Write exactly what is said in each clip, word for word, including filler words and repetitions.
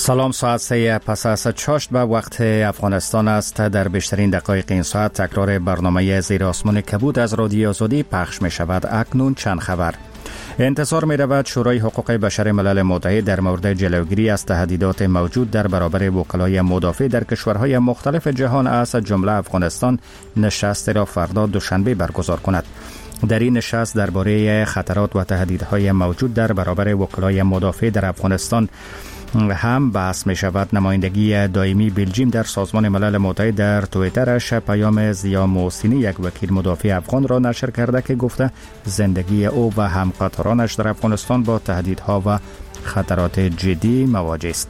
سلام، ساعت سه پس از چاشت به وقت افغانستان است. در بیشترین دقایق این ساعت تکرار برنامه زیر آسمان کبود از رادیو آزادی پخش می شود. اکنون چند خبر. انتظار می رود شورای حقوق بشر ملل متحد در مورد جلوگیری از تهدیدات موجود در برابر وکلای مدافع در کشورهای مختلف جهان از جمله افغانستان نشست را فردا دوشنبه برگزار کند. در این نشست درباره خطرات و تهدیدهای موجود در برابر وکلای مدافع در افغانستان هم بحث می شود. نمایندگی دائمی بلژیم در سازمان ملل متحد در توییترش پیام ضیا محسنی، یک وکیل مدافع افغان، را نشر کرده که گفته زندگی او و همقطارانش در افغانستان با تهدیدها و خطرات جدی مواجه است.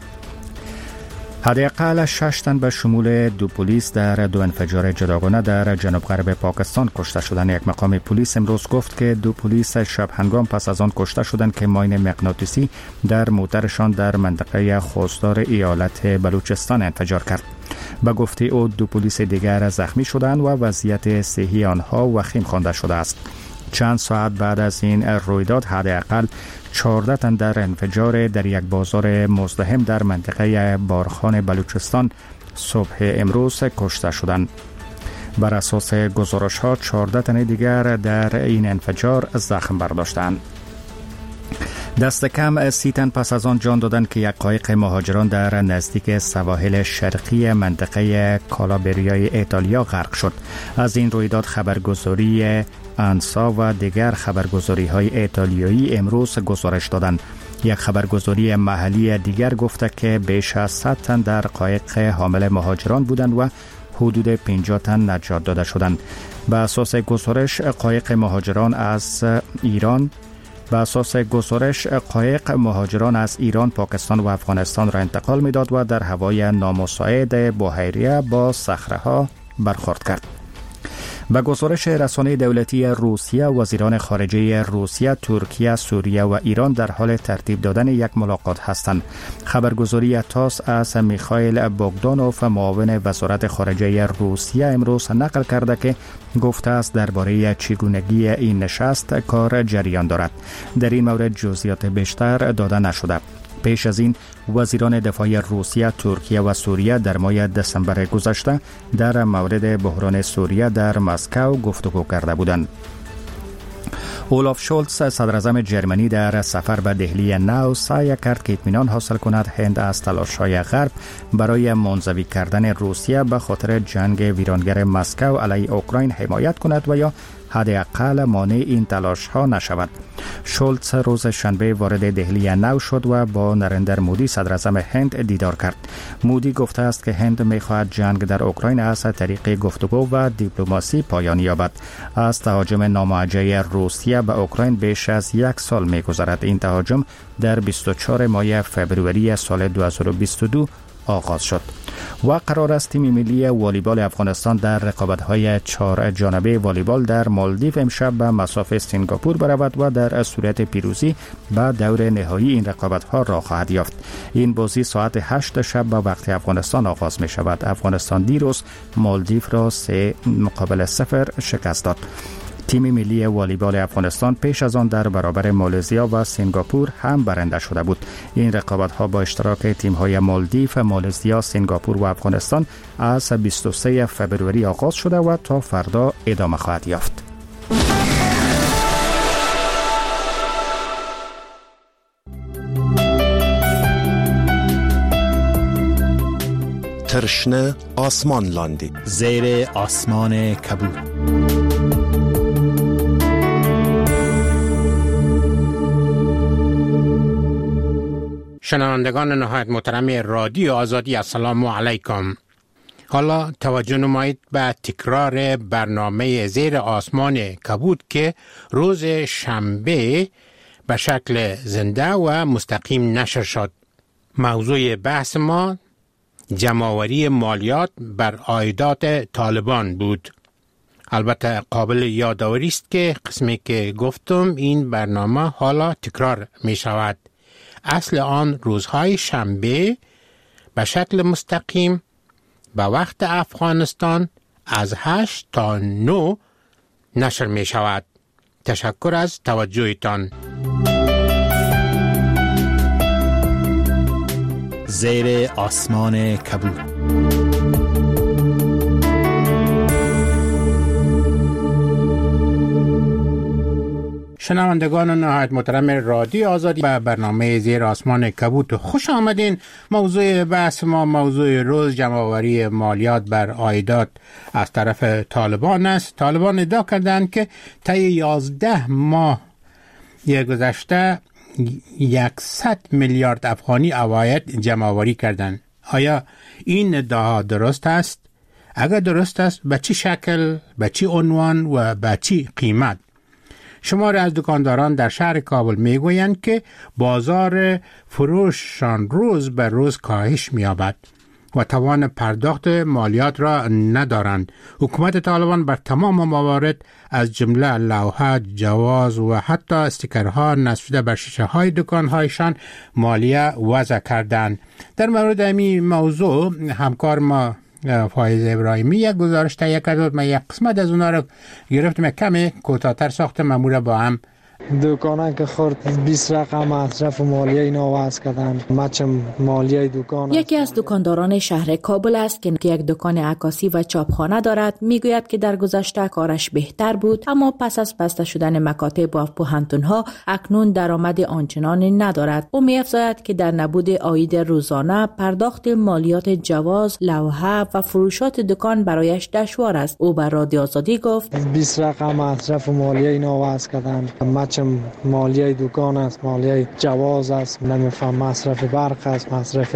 حداقل شش تن به شمول دو پلیس در دو انفجار جداگانه در جنوب غرب پاکستان کشته شدند. یک مقام پلیس امروز گفت که دو پلیس شب هنگام پس از آن کشته شدند که ماین مغناطیسی در موترشان در منطقه خوزدار ایالت بلوچستان انفجار کرد. به گفته او دو پلیس دیگر زخمی شدند و وضعیت صحی آنها وخیم خوانده شده است. چند ساعت بعد از این رویداد حداقل چهارده تن در انفجار در یک بازار مزدحم در منطقه بارخان بلوچستان صبح امروز کشته شدند. بر اساس گزارش ها چهارده تن دیگر در این انفجار زخم برداشتند. دست کم سی تن پس از آن جان دادند که یک قایق مهاجران در نزدیک سواحل شرقی منطقه کالابریای ایتالیا غرق شد. از این رویداد خبرگزاری انسا و دیگر خبرگزاری های ایتالیایی امروز گزارش دادند. یک خبرگزاری محلی دیگر گفته که بیش از صد تن در قایق حامل مهاجران بودند و حدود پنجاه تن نجات داده شدند. به اساس گزارش قایق مهاجران از ایران به اساس گزارش قایق مهاجران از ایران، پاکستان و افغانستان را انتقال می‌داد و در هوای نامساعد بحیره با صخره‌ها برخورد کرد. به گزارش رسانه دولتی روسیه، وزیران خارجه روسیه، ترکیه، سوریه و ایران در حال ترتیب دادن یک ملاقات هستند. خبرگزاری تاس از میخائیل بogdanov، معاون وزارت خارجه روسیه، امروز نقل کرده که گفته است درباره چگونگی این نشست کار جریان دارد. در این مورد جزئیات بیشتر داده نشده. پیش از این وزیران دفاع روسیه، ترکیه و سوریه در ماه دسامبر گذشته در مورد بحران سوریه در مسکو گفتگو کرده بودند. اولاف شولتز، صدر اعظم جرمنی، در سفر به دهلی نو سعی کرد که اطمینان حاصل کند هند از تلاش‌های غرب برای منزوی کردن روسیه به خاطر جنگ ویرانگر مسکو علیه اوکراین حمایت کند و یا حداقل مانع این تلاش ها نشود. شولتز روز شنبه وارد دهلی نو شد و با نریندر مودی، صدر اعظم هند، دیدار کرد. مودی گفته است که هند می‌خواهد جنگ در اوکراین از طریق گفتگو و دیپلماسی پایان یابد. از تهاجم ناموجه روسیه به اوکراین بیش از یک سال می‌گذرد. این تهاجم در بیست و چهارم ماه فوریه سال دو هزار و بیست و دو آغاز شد و قرار است تیم ملی والیبال افغانستان در رقابت‌های چهار جانبه والیبال در مالدیو امشب به مصاف سنگاپور برود و در صورت پیروزی به دور نهایی این رقابت‌ها را خواهد یافت. این بازی ساعت هشت شب به وقت افغانستان آغاز می شود. افغانستان دیروز مالدیو را سه مقابل صفر شکست داد. تیم ملی والیبال افغانستان پیش از آن در برابر مالزیا و سنگاپور هم برنده شده بود. این رقابت‌ها با اشتراک تیم‌های مالدیو، مالزیا، سنگاپور و افغانستان از بیست و سه فوریه آغاز شده و تا فردا ادامه خواهد یافت. ترشنه آسمان لاندی، زیر آسمان کبود. شنوندگان نهایت محترم رادیو آزادی، السلام علیکم. حالا توجه نمایید به تکرار برنامه زیر آسمان کبود که روز شنبه به شکل زنده و مستقیم نشر شد. موضوع بحث ما جمع‌آوری مالیات بر عایدات طالبان بود. البته قابل یادآوری است که قسمی که گفتم این برنامه حالا تکرار می شود. اصل آن روزهای شنبه به شکل مستقیم به وقت افغانستان از هشت تا نه نشر می شود. تشکر از توجهتان. زیر آسمان کبود. شنوندگان نهایت محترم رادیو آزادی به برنامه زیر آسمان کبود خوش آمدین. موضوع بحث ما موضوع روز جمع‌آوری مالیات بر عایدات از طرف طالبان است. طالبان ادعا کردند که طی یازده ماه گذشته صد میلیارد افغانی عواید جمع‌آوری کردند. آیا این ادعا درست است؟ اگر درست است به چه شکل، به چه عنوان و به چه قیمت؟ شماری از دکانداران در شهر کابل میگویند که بازار فروششان روز به روز کاهش می‌یابد و توان پرداخت مالیات را ندارند. حکومت طالبان بر تمام موارد از جمله لوحه، جواز و حتی استیکرها نصب شده بر شیشه‌های دکان‌هایشان مالیه وضع کردند. در مورد این موضوع همکار ما فایز ابراهیمی یک گزارش تهیه کرد. من یک قسمت از اونا رو گرفتم، کمی کوتاه‌تر ساختم، امور با هم دکانه که خورد بیست رقم مصرف مالیه اینا وضع کردن. مچم مالیه دکان. یکی از دکانداران شهر کابل است که یک دکان عکاسی و چاپخانه دارد. میگوید که در گذشته کارش بهتر بود، اما پس از بسته شدن مکاتب و پوهنتون‌ها اکنون درآمد آنچنانی ندارد. او می‌افزاید که در نبود عاید روزانه پرداخت مالیات جواز، لوحه و فروشات دکان برایش دشوار است. او بر رادیو آزادی گفت بیست رقم مصرف مالیه اینا وضع کردن. چم مالیه دکان است، مالیه جواز است، نمیفهم مصرف برق است، مصرف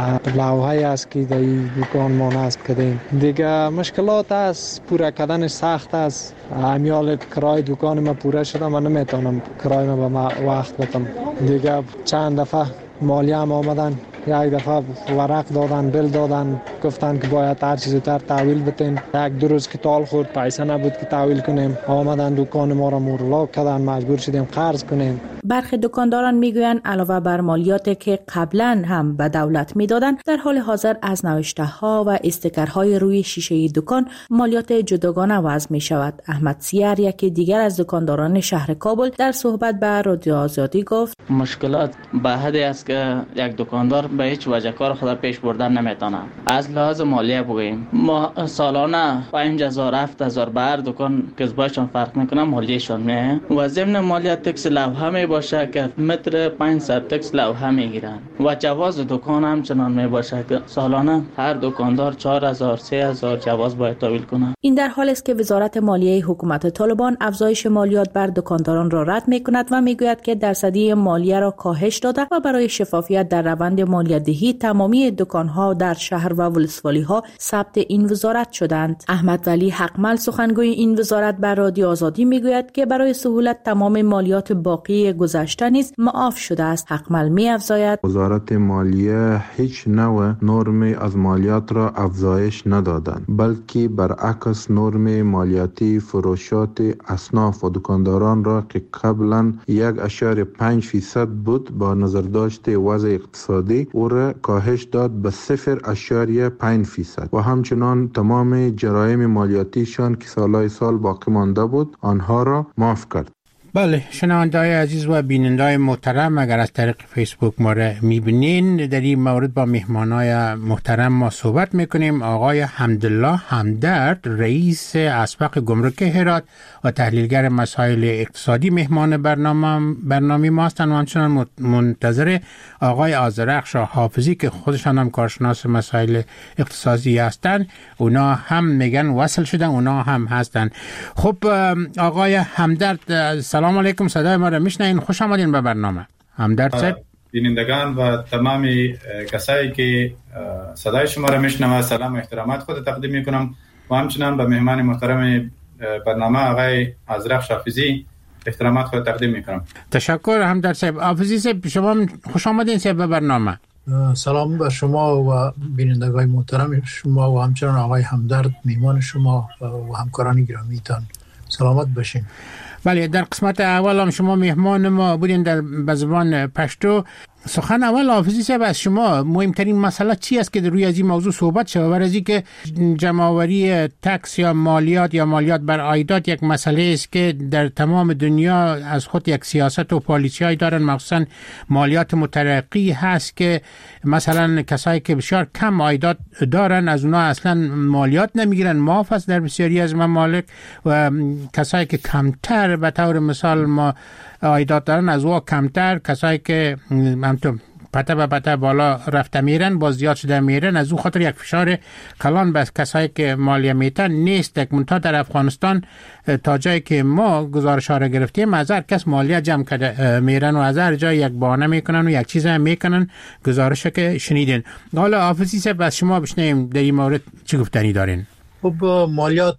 لوحه است که در دکان ما نصب کردیم. دیگه مشکلات است، پورا کردنش سخت است. امیال کرای دکان ما پوره شده، من نمیتونم کرای ما به وقت بدم. دیگه چند دفعه مالیه هم آمدن، یک دفعه ورق دادن، بل دادن، گفتن که باید هر چیز زودتر تحویل بتین. یک دو روز که تال خورد، پیسه نبود که تحویل کنیم. آمدن دکان ما را مورلاک کردن، مجبور شدیم قرض کنیم. برخی دکانداران میگویند علاوه بر مالیاتی که قبلا هم به دولت میدادند، در حال حاضر از نوشته ها و استیکرهای روی شیشه دکان مالیات جداگانه وضع می شود. احمد سیار، یکی دیگر از دکانداران شهر کابل، در صحبت با رادیو آزادی گفت مشکلات به حدی است که یک دکاندار به هیچ وجه کار خود پیش بردن نمیتونه. از لحاظ مالیه بگوییم، ما سالانه پنج هزار هفت هزار به هر دکان که باشون فرق میکنه مالیهشون میه و ضمن مالیات تکس لوحه می باشه که متر پانصد تکس لوحه میگیرن و جواز دکان هم چنان می باشه که سالانه هر دکاندار چهار هزار سه هزار جواز باید تحویل کنه. این در حالی است که وزارت مالیه حکومت طالبان افزایش مالیات بر دکانداران را رد میکند و میگوید که درصدی مالیه را کاهش داده و برای شفافیت در روند مالیه دهی تمامی دکان‌ها در شهر و ولسوالی‌ها ثبت این وزارت شدند. احمد ولی حقمل، سخنگوی این وزارت، بر رادیو آزادی میگوید که برای سهولت تمام مالیات باقی گذشته نیز معاف شده است. حقمل می‌افزاید وزارت مالیه هیچ نوع نرمی از مالیات را افزایش ندادند، بلکه برعکس نرم مالیاتی فروشات اصناف و دکانداران را که قبلا یک اشاره پنج فیصد بود با نظر داشت وضع اقتصادی او را کاهش داد به صفر اشاره پنج فیصد و همچنان تمام جرایم مالیاتیشان که سالهای سال باقی مانده بود آنها را معاف کرد. بله، شنونده‌های عزیز و بیننده‌های محترم، اگر از طریق فیسبوک ما را می‌بینین، در این مورد با مهمانای محترم ما صحبت می‌کنیم. آقای حمدالله همدرد، رئیس اسبق گمرک هرات و تحلیلگر مسائل اقتصادی، مهمان برنامه برنامه ما هستند و همچنان منتظر آقای آذرخش حافظی که خودشان هم کارشناس مسائل اقتصادی هستند. اونا هم میگن وصل شدن، اونا هم هستند. خب آقای همدرد، سلام علیکم، صدای ما را میشنین؟ خوش آمدین به برنامه. همدرد صاحب، بینندگان و تمام کسایی که صدای شما را میشنوند، سلام و احترامات خود تقدیم میکنم و همچنان به مهمان محترم برنامه آقای آذرخش حافظی احترامات خود تقدیم میکنم. تشکر همدرد صاحب. حافظی صاحب، شما خوش آمدین صاحب به برنامه. سلام بر شما و بینندگان محترم شما و همچنان آقای همدرد، مهمان شما و همکاران گرامیتان. سلامت باشین. بله، در قسمت اول هم شما مهمان ما بودین در به زبان پشتو. سخن اول حافظی صاحب از شما مهمترین مسئله چی است که در روی از این موضوع صحبت شود؟ برای اینکه جمع‌آوری تکس یا مالیات یا مالیات بر عایدات یک مسئله است که در تمام دنیا از خود یک سیاست و پالیسی‌ای دارن، مخصوصا مالیات مترقی هست که مثلا کسایی که بسیار کم عایدات دارن از اونها اصلا مالیات نمیگیرن، معاف است در بسیاری از ممالک، و کسایی که کمتر به طور مثال ما عایدات دارن از او کمتر، کسایی که همطور پته به پته بالا رفته میرن باز زیاد شده میرن، از او خاطر یک فشار کلان بس کسایی که مالیه میتن نیست. یک منتها در افغانستان تا جایی که ما گزارش ها را گرفتیم از هر کس مالیه جمع کرده میرن و از هر جای یک بهانه میکنن و یک چیز هم میکنن، گزارش که شنیدین. حالا حافظی صاحب از شما بشنیم در این مورد چه گفتنی دارین؟ خب مالیات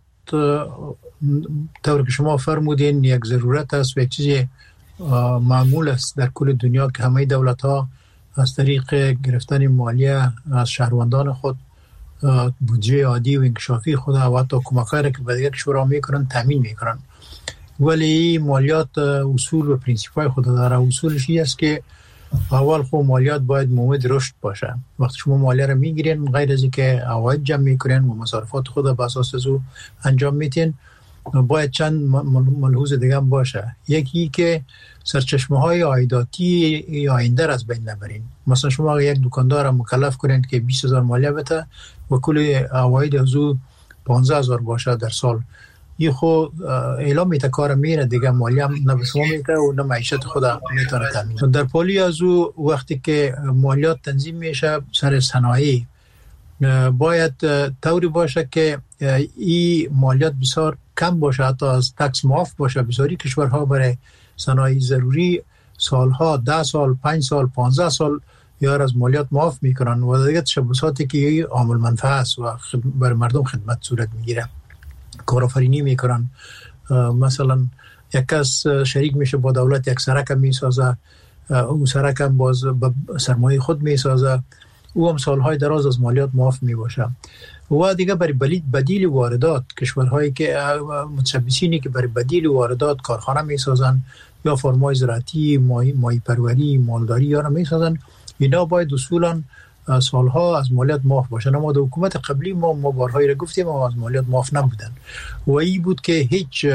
طور که شما فرمودین یک ضرورت است و یک چیز معمول است در کل دنیا که همه دولت ها از طریق گرفتن مالیه از شهروندان خود بودجه عادی و انکشافی خود و حتی کمک‌هایی را که به دیگر کشورها میکنن تامین میکنن. ولی مالیات اصول و پرینسیپ‌های خود داره. اصولش این است که اول خب مالیات باید مومد رشد باشه. وقتی شما مالیه را میگیرین غیر از اینکه عواید جمع میکنین و مصارفات خود به اساس از او انجام میدین، باید چند ملحوظ دیگه هم باشه. یکی که سرچشمه های عایداتی آینده را از بین نبرین. مثلا شما یک دکاندار مکلف کنین که بیست هزار مالیه بده و کل عواید از او پانزده هزار باشه در سال، این خود اعلام میته کار میره دیگه، مالیه هم نه به شما میده و نه معیشت خود میتونه تامین. در پالی از او وقتی که مالیات تنظیم میشه سر صنایع باید طوری باشه که این مالیات بسیار کم باشه، حتی از تکس معاف باشه. بسیاری کشورها برای صنایع ضروری سالها ده سال پنج سال پانزده سال یا از مالیات معاف میکنن و دیگه تشبثاتی که عامل منفعه است و برای مردم خدمت صورت میگیره، کارآفرینی میکنن. مثلا یک کس شریک میشه با دولت یک سرک میسازه، اون سرک هم باز سرمایه خود میسازه، او هم سالهای دراز از مالیات معاف میباشه. و دیگه برای بدیل واردات کشورهایی که متشبثینی که برای بدیل واردات کارخانه میسازن یا فرمای زراعتی، ماهی ماهی پروری، مالداری یا را میسازن، اینا باید اصولا سالها از مالیات معاف باشن. اما در حکومت قبلی ما مبارهایی را گفتیم و از مالیات معاف نبودن و این بود که هیچ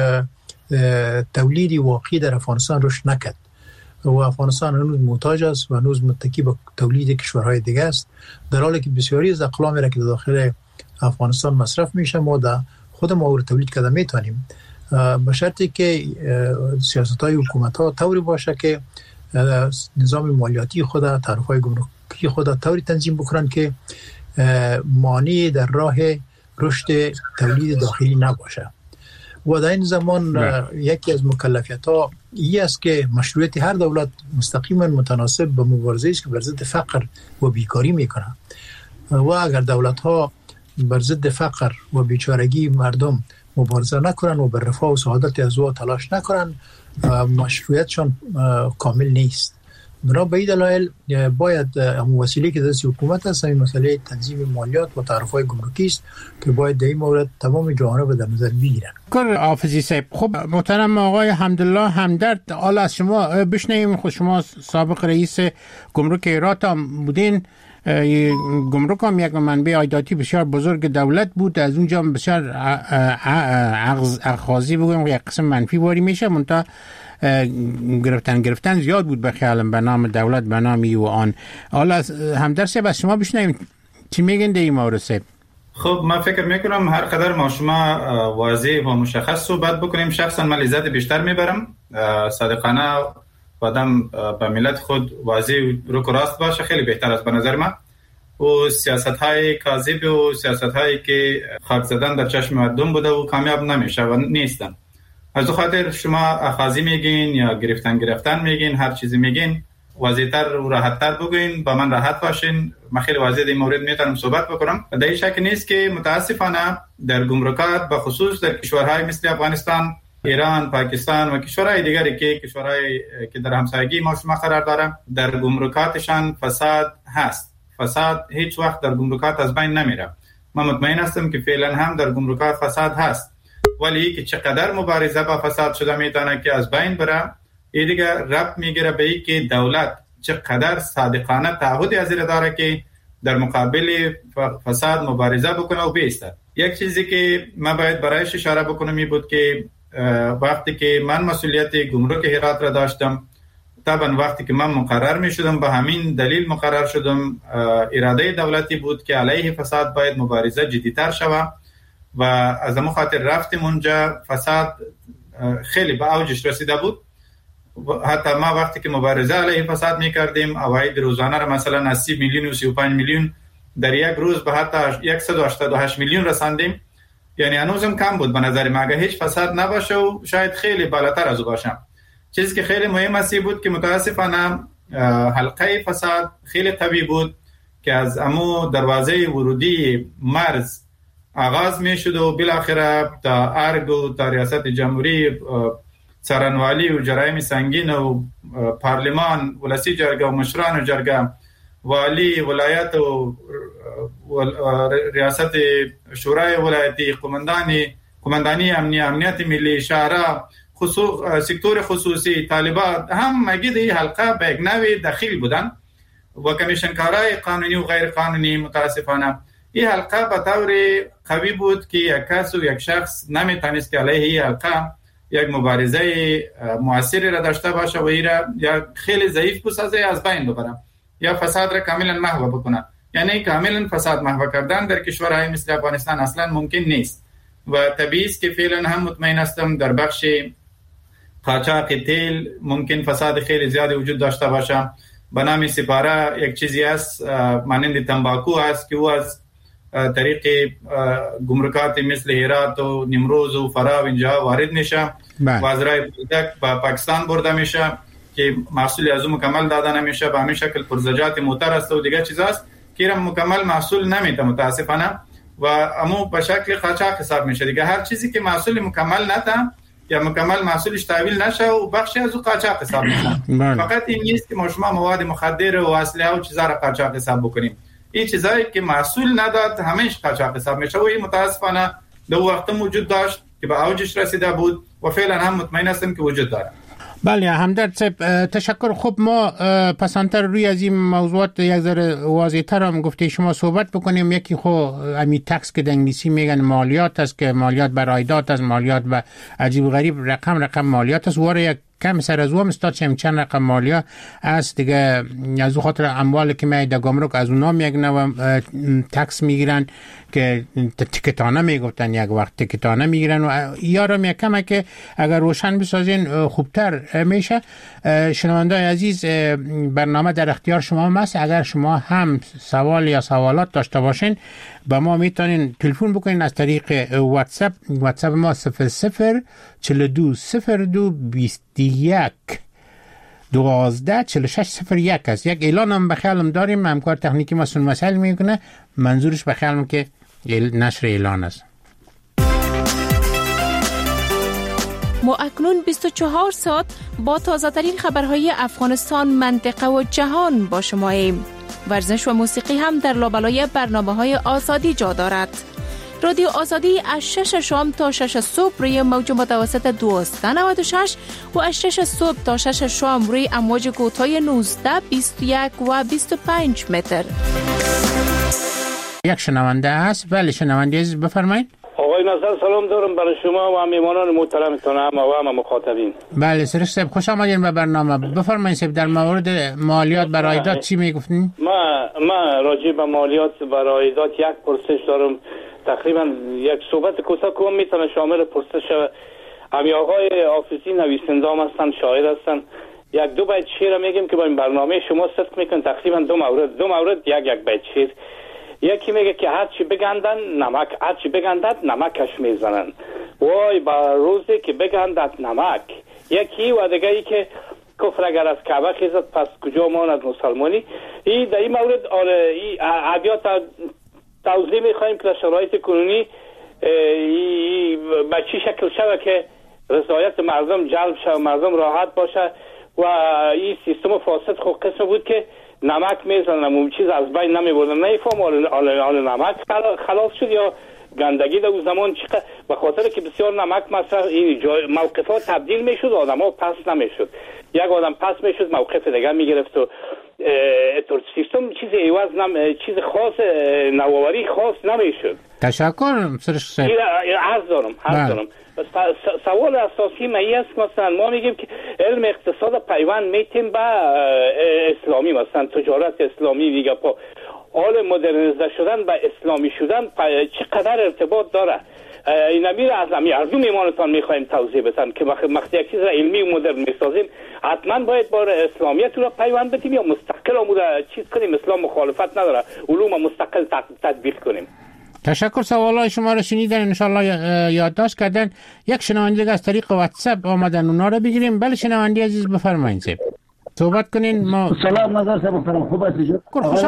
تولیدی واقعی در افغانستان رشد نکرد و افغانستان هنوز محتاج است و هنوز متکی به تولید کشورهای دیگه است، در حالی که بسیاری از اقلامی را که داخل افغانستان مصرف میشه ما در خود ما رو تولید کرده میتونیم، به شرطی که سیاست‌های حکومت‌ها طوری باشه که نظام مالیاتی خود، تعرفه‌های گمرکی خود طوری تنظیم بکنن که مانع در راه رشد تولید داخلی نباشه. و در این زمان یکی از مکلفیت‌ها این است که مشروعیت هر دولت مستقیما متناسب با مبارزه است که بر ضد فقر و بیکاری میکنه و اگر دولت‌ها بر ضد فقر و بیچارگی مردم مبارزه نکنن و بر رفاه و سعادت از او تلاش نکنن، مشروعیتشان کامل نیست. برای به این دلایل باید همون وسیله که دست حکومت است این مسئله تنظیم مالیات و تعرفه‌های گمرکی است که باید در این مورد تمام جوانب در نظر بگیرن. کار حافظی صاحب، خب محترم آقای حمدالله همدرد، حالا از شما بشنویم. خود شما سابق رئیس گمرک هرات هم بودین. گمرک هم یک منبع عایداتی بسیار بزرگ دولت بود، از اونجا بسیار اخاذی بگویم یک قسم منفی واری میشه، منتها گرفتن گرفتن زیاد بود به خیالم به نام دولت به نامی و آن. حالا همدرد صاحب از شما بشنویم چی میگن در این مورد صاحب؟ خب من فکر میکنم هر قدر ما شما واضح و مشخص صحبت بکنیم شخصا من لذت بیشتر میبرم. صادقانه آدم به ملت خود واضح رو راست باشه خیلی بهتر است به نظر من. و سیاست‌های کاذب و سیاست‌هایی که خاک زدن در چشم مردم بوده و کامیاب نمیشه و نیستن. از دو خاطر شما اخاذی میگین یا گرفتن گرفتن میگین، هر چیزی میگین، واضح‌تر و راحت‌تر بگوین، با من راحت باشین. من خیلی واضح در این مورد میتونم صحبت بکنم. در این شک نیست که متاسفانه در گمرکات به خصوص در کشورهای مثل افغانستان، ایران، پاکستان و کشورهای دیگری که کشورهای که در همسایگی ما شما قرار دارن، در گمرکاتشان فساد هست. فساد هیچ وقت در گمرکات از بین نمیره. من مطمئن هستم که فعلا هم در گمرکات فساد هست، ولی که چقدر مبارزه با فساد شده میتونه که از بین بره، این دیگه ربط میگیره به این که دولت چقدر صادقانه تعهدی از این داره که در مقابل فساد مبارزه بکنه و بیسته. یک چیزی که من باید برایش اشاره بکنم این بود که وقتی که من مسئولیت گمرک هرات را داشتم، طبعا وقتی که من مقرر می شدم به همین دلیل مقرر شدم، اراده دولتی بود که علیه فساد باید مبارزه جدی‌تر شود و از همون خاطر رفتیم اونجا. فساد خیلی به اوجش رسیده بود. حتی ما وقتی که مبارزه علیه فساد می کردیم عواید روزانه را مثلا از سی میلیون و سی و پنج میلیون در یک روز به حتی صد و هشتاد و هشت میلیون رساندیم. یعنی هنوزم کم بود به نظر من. اگه هیچ فساد نباشه و شاید خیلی بالاتر از او باشه. چیزی که خیلی مهم است بود که متاسفانه حلقه فساد خیلی قوی بود که از امو دروازه ورودی مرز آغاز می شد و بالاخره تا ارگ و تا ریاست جمهوری، سرانوالی و جرایم سنگین و پارلمان، ولسی جرگه و مشران و جرگه، والی ولایت و ریاست شورای ولایتی، قماندانی قماندانی امنی امنیت ملی، شهرها، خصوص سکتور خصوصی، طالبات، هم مگید این حلقه به یک نوی دخیل بودن و کمیشنکارای قانونی و غیر قانونی. متاسفانه این حلقه به طور قوی بود که یک کس و یک شخص نمیتونست که علیه این حلقه یک مبارزه موثری را داشته باشه و این را یا خیلی ضعیف بسازه از بین ببره یا فساد را کاملا محو بکنه. یعنی کاملا فساد محو کردن در کشورهای مثل افغانستان اصلا ممکن نیست و طبیعی است که فعلا هم مطمئن هستم در بخش قاچاق تیل ممکن فساد خیلی زیادی وجود داشته باشه. به نام سپاره یک چیزی است مانند تنباکو است که او از طریق گمرکات مثل هرات و نیمروز و فرا اینجا وارد میشه و از راه بودک به پاکستان برده میشه که محصول از اون مکمل داده نمیشه. به همین شکل پرزجات موتر است و دیگه چیزاست که مکمل محصول نمیده متاسفانه و امو به شکل قاچاق حساب میشه دیگه. هر چیزی که محصول مکمل نده یا مکمل محصولش تحویل نشه و بخشی از او قاچاق حساب میشه. فقط این نیست که ما شما مواد مخدر و اسلحه و چیزا را قاچاق حساب بکنیم. این چیزایی که محصول نداد همهش قاچاق حساب میشه و این متاسفانه دو وقت موجود داشت که به اوجش رسیده بود و فعلا هم مطمئن هستم که وجود داره. بله همدرد صاحب تشکر. خب ما پسانتر روی از این موضوعات یک ذره واضح‌تر هم گفته شما صحبت بکنیم. یکی خو امی تکس که در انگلیسی میگن مالیات است که مالیات بر عایدات از مالیات و عجیب غریب رقم رقم مالیات است. واره یک کم سر از او مستاد چم چند رقم مالیات است دیگه. از او خاطر اموال که میاد گمرک از اونا یک نوع تکس میگیرن که تکتانه میگفتن، یک وقت تکتانه میگیرن و یارم یک کمه که اگر روشن بسازین خوبتر میشه. شنوندای عزیز برنامه در اختیار شما است. اگر شما هم سوال یا سوالات داشته باشین با ما میتونین تلفن بکنین از طریق واتساپ. واتساپ ما صفر صفر چهل و دو صفر دو بیست و یک دوازده چهل و شش صفر یک است. یک اعلان هم بخیالم داریم، همکار تکنیکی ما سن مسئله میکنه، منظورش بخیالم که نشر اعلان است. ما اکنون بیست و چهار ساعت با تازه ترین خبرهای افغانستان، منطقه و جهان با شماییم. ورزش و موسیقی هم در لابلای برنامه‌های آزادی جا دارد. رادیو آزادی از شش شام تا شش صبح روی موج متوسط دویست و نود و شش و از شش صبح تا شش شام روی امواج کوتاه نوزده، بیست و یک و بیست و پنج متر. یک شنونده هست. بله شنونده عزیز بفرمایید. آقای ناصر سلام دارم برای شما و میهمانان محترمتون و همه مخاطبین. بله سرش صاحب خوش آمدین به برنامه. بفرمایید صاحب در مورد مالیات بر عایدات چی میگفتین؟ ما ما راجع به مالیات بر عایدات یک پرسش دارم. تقریبا یک صحبت کوتاه کنم میتونه شامل پرسش شود. امی آقای حافظی نویسنده هم هستن، شاعر هستن. یک دو بیت شعر میگم که با این برنامه شما صدق میکن. تقریبا دو مورد دو مورد یک یک بیت شعر. یکی میگه که هر چی بگندن نمک، هر چی بگندد نمکش میزنن. وای با روزی که بگندد نمک. یکی و دیگه ای که کفر اگر از کعبه خیزد پس کجا ماند مسلمانی. این در این مورد آره این ابیات توضیح میخوایم که در شرایط کنونی به چی شکل شده که رضایت مردم جلب شد، مردم راحت باشه و این سیستم فاسد خود قسم بود که نمک میزنن اون چیز از بین نمیبردن. نمیفهم آل, آل, آل نمک خلاص شد یا گندگی در اون زمان چقدر به خاطر که بسیار نمک مصرف این موقفات تبدیل میشد، آدم ها پس نمیشد. یک آدم پس میشد موقف دیگر میگرفت و اتور سیستم چیز ایواز نم چیز خاص نوآوری خاص نمیشد. تشکر سرش صاحب. عرض دارم عرض دارم سوال اساسی مایی است مثلا ما میگیم که علم اقتصاد پیوند میتیم با اسلامی مثلا تجارت اسلامی دیگه پا حال مدرنیزه شدن با اسلامی شدن چقدر ارتباط داره؟ این امیر اعظمی از اون میمانتان میخوایم توضیح بدن که وقتی یک چیز را علمی و مدرن میسازیم حتما باید با اسلامیت رو پیوند بدیم یا مستقل آموده چیز کنیم؟ اسلام مخالفت نداره علوم مستقل تطبیق کنیم. تشکر. سوالای شما رو شنیدن انشالله یادداشت کردن. یک شنونده از طریق واتساپ آمدن اونا رو بگیریم. بله شنونده عزیز بفرمایید سیب صحبت کنین. ما سلام نظر صاحب محترم خوب هستید؟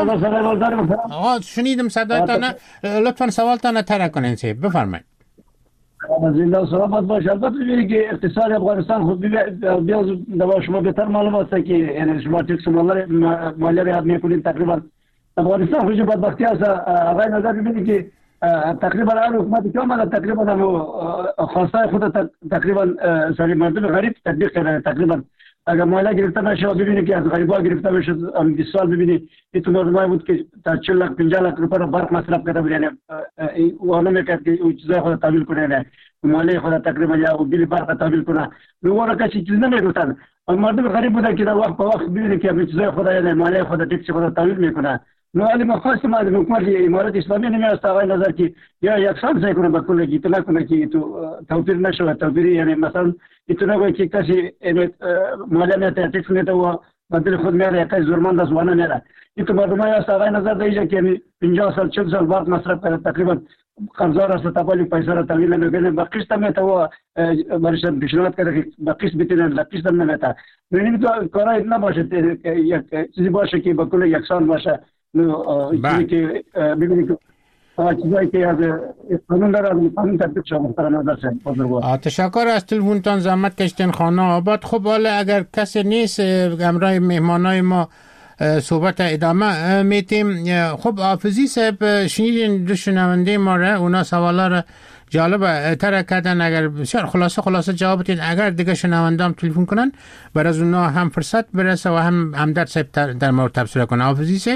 آقا شنیدم صدایتان. لطفا سوالتان طرح کنین سیب بفرمایید. زنده سلامت باشه. البته میگه که اقتصاد افغانستان خود بیاز دوا شما بهتر معلوم است که یعنی شما تکس مالی را میکنید تقریبا افغانستان خود بدبختی است. آقای نظر میبینید که تقریبا هر حکومتی که آمده تقریبا خواسته خود تقریبا سری مردم غریب تطبیق کرده. تقریبا اگر مالی گرفته نشه ببینید که از غریبا گرفته بشه بیست سال ببینید این مردمایی بود که تا چهل لک پنجاه لک روپیه را برق مصرف کرده بود. یعنی او نمیکرد که او چیزای خود تحویل کنه مالی خود تقریبا یا بیل برق تحویل کنه. نو را کسی چیز نمیگفتن. مردم غریب بودن که در وقت به وقت ببینید که همین چیزای خود یعنی مالی خود تکس خود تحویل میکنه. نو علی ما خواستم از حکومت امارات اسلامی نمیست آقای نظر که یا یکسان سعی کنه با کل کی نکنه که تو توفیر نشه. توفیر یعنی مثلا ایتونه نگه که کسی مالی میته تکس میته و بدل خود میاره یا کسی زورمند از وانه میاره. این تو مردمای است آقای نظر دیجا که پنجاه سال چهل سال برق مصرف کرده تقریبا قرضدار است تپالی پیسه را تحویل نمیکنه با قسط میته و برش پیشنهاد کرده که با قسط بتینن با قسط نمیته. ببینید تو کارای نباشه یک چیزی باشه که با کل یکسان باشه. نو چیزی که ببینید که چیزایی که از قانون داره از قانون تطبیق شده محترم نظر صاحب. تشکر از تلفنتان زحمت کشتین خانه آباد. خب حالا اگر کسی نیست همراه مهمانای ما صحبت ادامه میتیم. خب حافظی صاحب شنیدین دو شنونده ما را اونا سوالا را جالب تر کردن. اگر بسیار خلاصه خلاصه جواب بدین اگر دیگه شنونده هم تلفن کنن بر از اونا هم فرصت برسه و هم همدرد صاحب در مورد تبصره کنه. حافظی صاحب.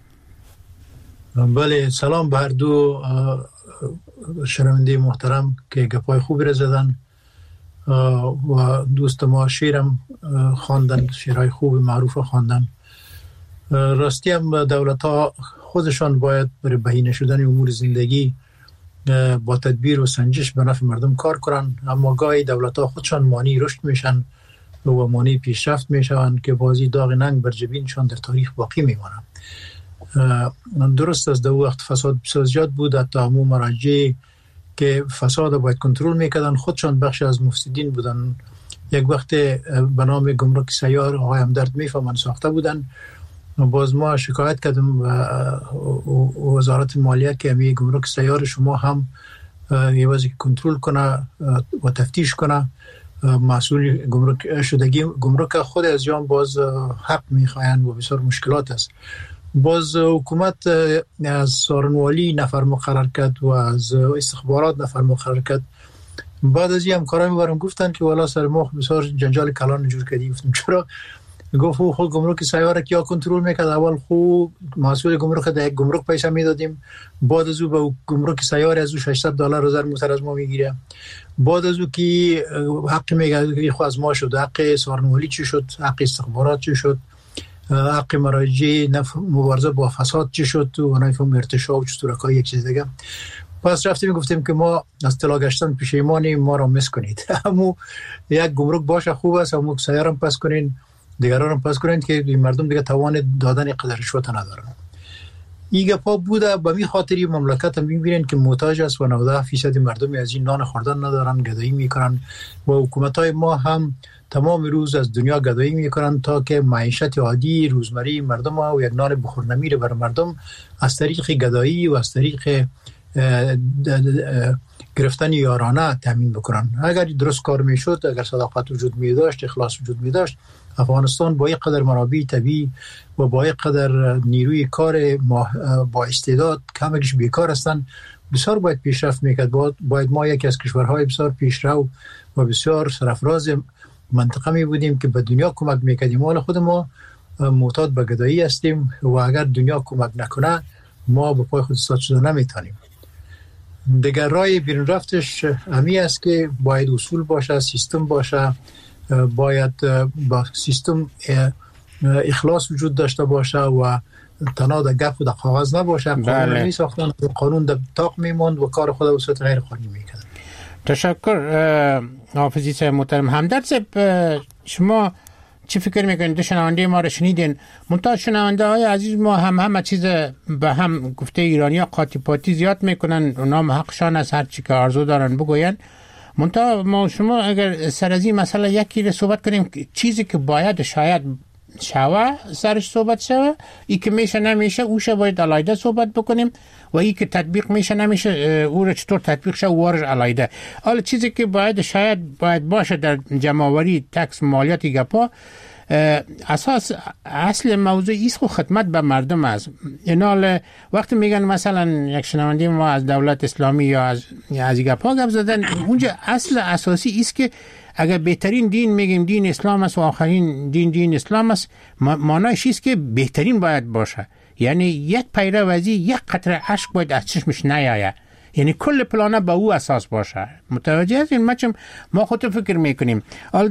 بله سلام به هر دو شنونده محترم که گپای خوبی را زدن و دوست ما شیرم خواندن، شیرهای خوب معروف خواندن. راستی هم دولت ها خودشان باید برای بهینه شدن امور زندگی با تدبیر و سنجش به نفع مردم کار کنن، اما گاهی دولت ها خودشان مانی رشد میشن و مانی پیشرفت میشن که بازی داغ ننگ بر جبینشان در تاریخ باقی میمانه. درست از دو وقت فساد بسیار زیاد بود، حتی همون مراجع که فساد باید کنترل میکردن خودشان بخش از مفسدین بودن. یک وقت به نام گمرک سیار آقای همدرد میفهمن ساخته بودن. باز ما شکایت کردم و وزارت مالیه که همی گمرک سیار شما هم یه وضعی کنترل کنه و تفتیش کنه. مسئول گمرک شدگی گمرک خود از جان باز حق میخواین و بسیار مشکلات است. باز حکومت از سارنوالی نفر مقرر کرد و از استخبارات نفر مقرر کرد. بعد از این همکارای میبرم گفتن که والا سر ما بسیار جنجال کلان جور کردی. گفتم چرا؟ گفت خود گمرک سیاره که یا کنترل میکرد. اول خوب مسئول گمرک در یک گمرک پیسه میدادیم، بعد از او به گمرک سیاره از او ششصد دلار هزار موتر از ما میگیره. بعد از او که حق میگه خود از ما شد، حق سارنوالی چی شد، حق استخبارات چی شد، حق مراجع نف مبارزه با فساد چی شد و نفهم ارتشا و چطورکای یک چیز دیگه. پس رفتیم گفتیم که ما از طلا گشتن پشیمانیم، ما را مس کنید. همو یک گمرک باشه خوب است، همو سیارم پس کنین، دیگران هم پس کنین که مردم دیگه توان دادن قدر رشوت ندارن. این گپا بوده. به می خاطری مملکت هم میبینین که محتاج است و نود فیصد مردم از این نان خوردن ندارن، گدایی میکنن و حکومت‌های ما هم تمام روز از دنیا گدایی میکنن تا که معیشت عادی روزمره مردم و یک نان بخورنمیر بر مردم از طریق گدایی و از طریق گرفتن یارانه تامین بکنن. اگر درست کار میشد، اگر صداقت وجود می داشت، اخلاص وجود می داشت، افغانستان با یک قدر منابع طبیعی و با یک قدر نیروی کار با استعداد کمکش بیکار هستن بسیار باید پیشرفت میکرد. باید ما یکی از کشورهای بسیار پیشرو و بسیار سرفراز منطقه می بودیم که به دنیا کمک میکردیم. حال خود ما معتاد به گدایی هستیم و اگر دنیا کمک نکنه ما به پای خود ایستاد شده نمیتونیم. دیگر راه بیرون رفتش همی است که باید اصول باشه، سیستم باشه، باید با سیستم اخلاص وجود داشته باشه و تنها در گپ و در کاغذ نباشه. قانون می ساختن و قانون در تاق میموند و کار خود به صورت غیر قانونی میکرد. تشکر حافظی صاحب محترم. همدرد صاحب، شما چی فکر میکنید؟ دو شنونده ما رو شنیدین، منتها شنونده های عزیز ما هم همه چیز به هم گفته ایرانی ها قاطی پاتی زیاد میکنن، اونا حقشان از هر چی که آرزو دارن بگوین. منتها ما شما اگر سر از این مسئله یکی رو صحبت کنیم، چیزی که باید شاید شوه سرش صحبت شوه، ای که میشه نمیشه اوش باید علایده صحبت بکنیم و ای که تطبیق میشه نمیشه او رو چطور تطبیق شه وارش علایده. حالا چیزی که باید شاید باید باشه در جمع‌آوری تکس مالیاتی گپا، اساس اصل موضوع ایست خو خدمت به مردم است. اینال وقتی میگن مثلا یک شنونده ما از دولت اسلامی یا از از گپا گپ زدن، اونجا اصل اساسی ایست که اگر بهترین دین میگیم دین اسلام است و آخرین دین دین اسلام است، معنیش است که بهترین باید باشه. یعنی یک پیرو از یک قطره اشک باید از چشمش نیاید، یعنی کل پلانه به او اساس باشه. متوجه هستین؟ مچم ما خودت فکر میکنیم.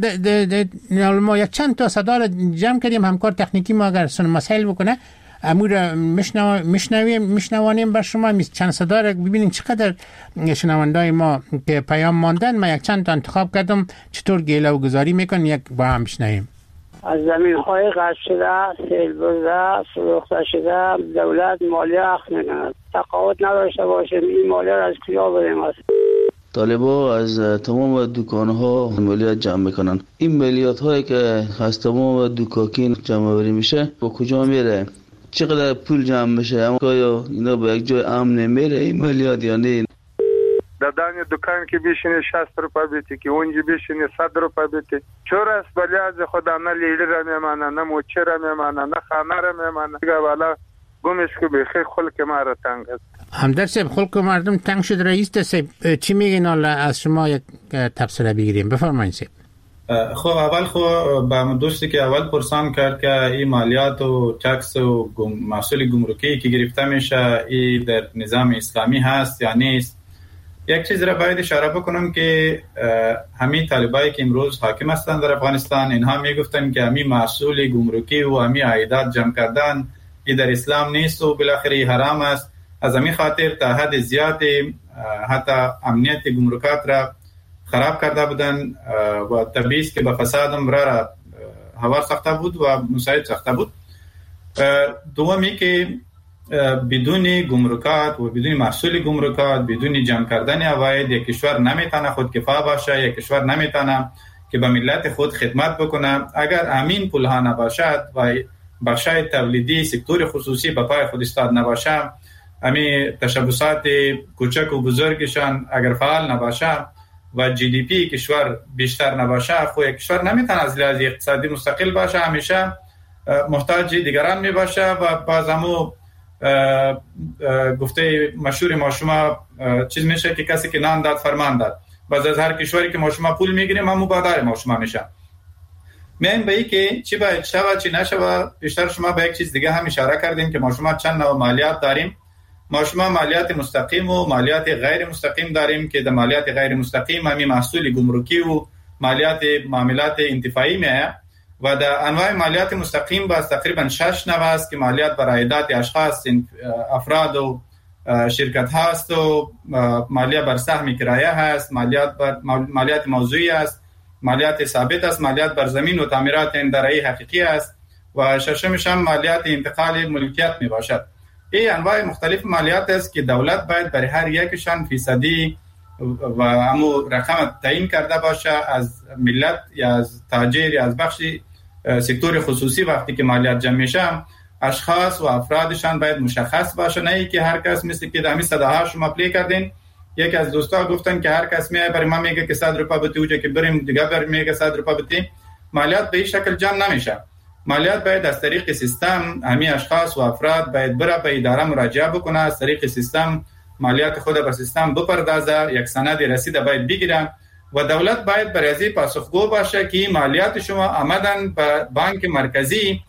حالا ما یک چند تا صدا را جمع کردیم، همکار تکنیکی ما اگر سن مسائل بکنه امور میشنویم میشنوانیم بر شما. چند صدا را ببینین چقدر شنوندای ما که پیام ماندن. ما یک چند تا انتخاب کردم چطور گیله و گذاری میکنن، یک با هم بشنویم. از زمین‌های قطع شده، سیل برده، فروخته شده، دولت مالیه اخذ می‌کند. تقاعد نداشته باشیم، این مالیه را از کجا بدیم؟ است طالبا از تمام دکان‌ها مالیات جمع میکنن. این مالیات هایی که از تمام دکاکین جمع آوری میشه با کجا میره؟ چقدر پول جمع میشه؟ اما آیا اینا به یک جای امن نمیره این مالیات یا نه؟ در دانی دکان که بیشینه شصت روپا بیتی که اونجا بیشینه صد روپا بیتی. چور است بلی از خدا نه لیلی را میمانه، نه موچه را میمانه، نه خانه را میمانه. دیگه والا گمش که بخیر خلق ما را تنگ است. همدرد صاحب، خلق مردم تنگ شد. رئیس صاحب چی میگین؟ حالا از شما یک تبصره بگیریم، بفرمایید صاحب. خب اول خو با دوستی که اول پرسان کرد که این مالیات و تکس و محصول گمرکی که گرفته میشه این در نظام اسلامی هست یا نیست، یک چیز را باید اشاره بکنم که همین طالبایی که امروز حاکم هستند در افغانستان، اینها میگفتن که همین محصول گمرکی و همین عایدات جمع کردن این در اسلام نیست و بالاخره حرام است. از همین خاطر تا حد زیادی حتی امنیت گمرکات را خراب کرده بودن و طبیعی است که به فساد هم را هوار ساخته بود و مساعد ساخته بود. دومی که بدون گمرکات و بدون محصول گمرکات، بدون جمع کردن عواید یک کشور نمیتونه خودکفا باشه، یک کشور نمیتونه که به ملت خود خدمت بکنه. اگر امین پول ها نباشد و بخشای تولیدی سکتور خصوصی به پای خود ایستاد نباشه، همین تشبثات کوچک و بزرگشان اگر فعال نباشه و جی دی پی کشور بیشتر نباشه، خو یک کشور نمیتونه از لحاظ اقتصادی مستقل باشه، همیشه محتاج دیگران میباشه و باز همو گفته مشهور ما شما چیز میشه که کسی که نان داد فرمان داد. باز از هر کشوری که ما شما پول میگیریم همو بادار ما شما میشه. من به این که چی باید شود چی نشود، بیشتر شما به یک چیز دیگه هم اشاره کردیم که ما شما چند نوع مالیات داریم. ما شما مالیات مستقیم و مالیات غیر مستقیم داریم که در مالیات غیر مستقیم همین محصول گمرکی و مالیات معاملات انتفاعی میه و در انواع مالیات مستقیم باز تقریبا شش نوع است که مالیات بر عایدات اشخاص، افراد و شرکت هاست و مالیات بر سهم کرایه هست، مالیات بر مالیات موضوعی است، مالیات ثابت است، مالیات بر زمین و تعمیرات درایی حقیقی است و ششمش هم مالیات انتقال ملکیت می باشد. این انواع مختلف مالیات است که دولت باید برای هر یکشان فیصدی و همو رقم تعیین کرده باشه از ملت یا از تاجر یا از بخشی سکتور خصوصی. وقتی که مالیات جمع میشه اشخاص و افرادشان باید مشخص باشه، نه که هر کس مثل که دمی صداها شما پلی کردین. یک از دوستا گفتن که هر کس میاد برای ما میگه که صد روپا بده، اونجا که بریم دیگه بر میگه صد روپا بده. مالیات به این شکل جمع نمیشه. مالیات باید از طریق سیستم همین اشخاص و افراد باید بره به اداره مراجعه بکنه، از طریق سیستم مالیات خود به سیستم بپردازه، یک سند رسید باید بگیره و دولت باید برای از پاسخگو باشه که مالیات شما آمدن به بانک مرکزی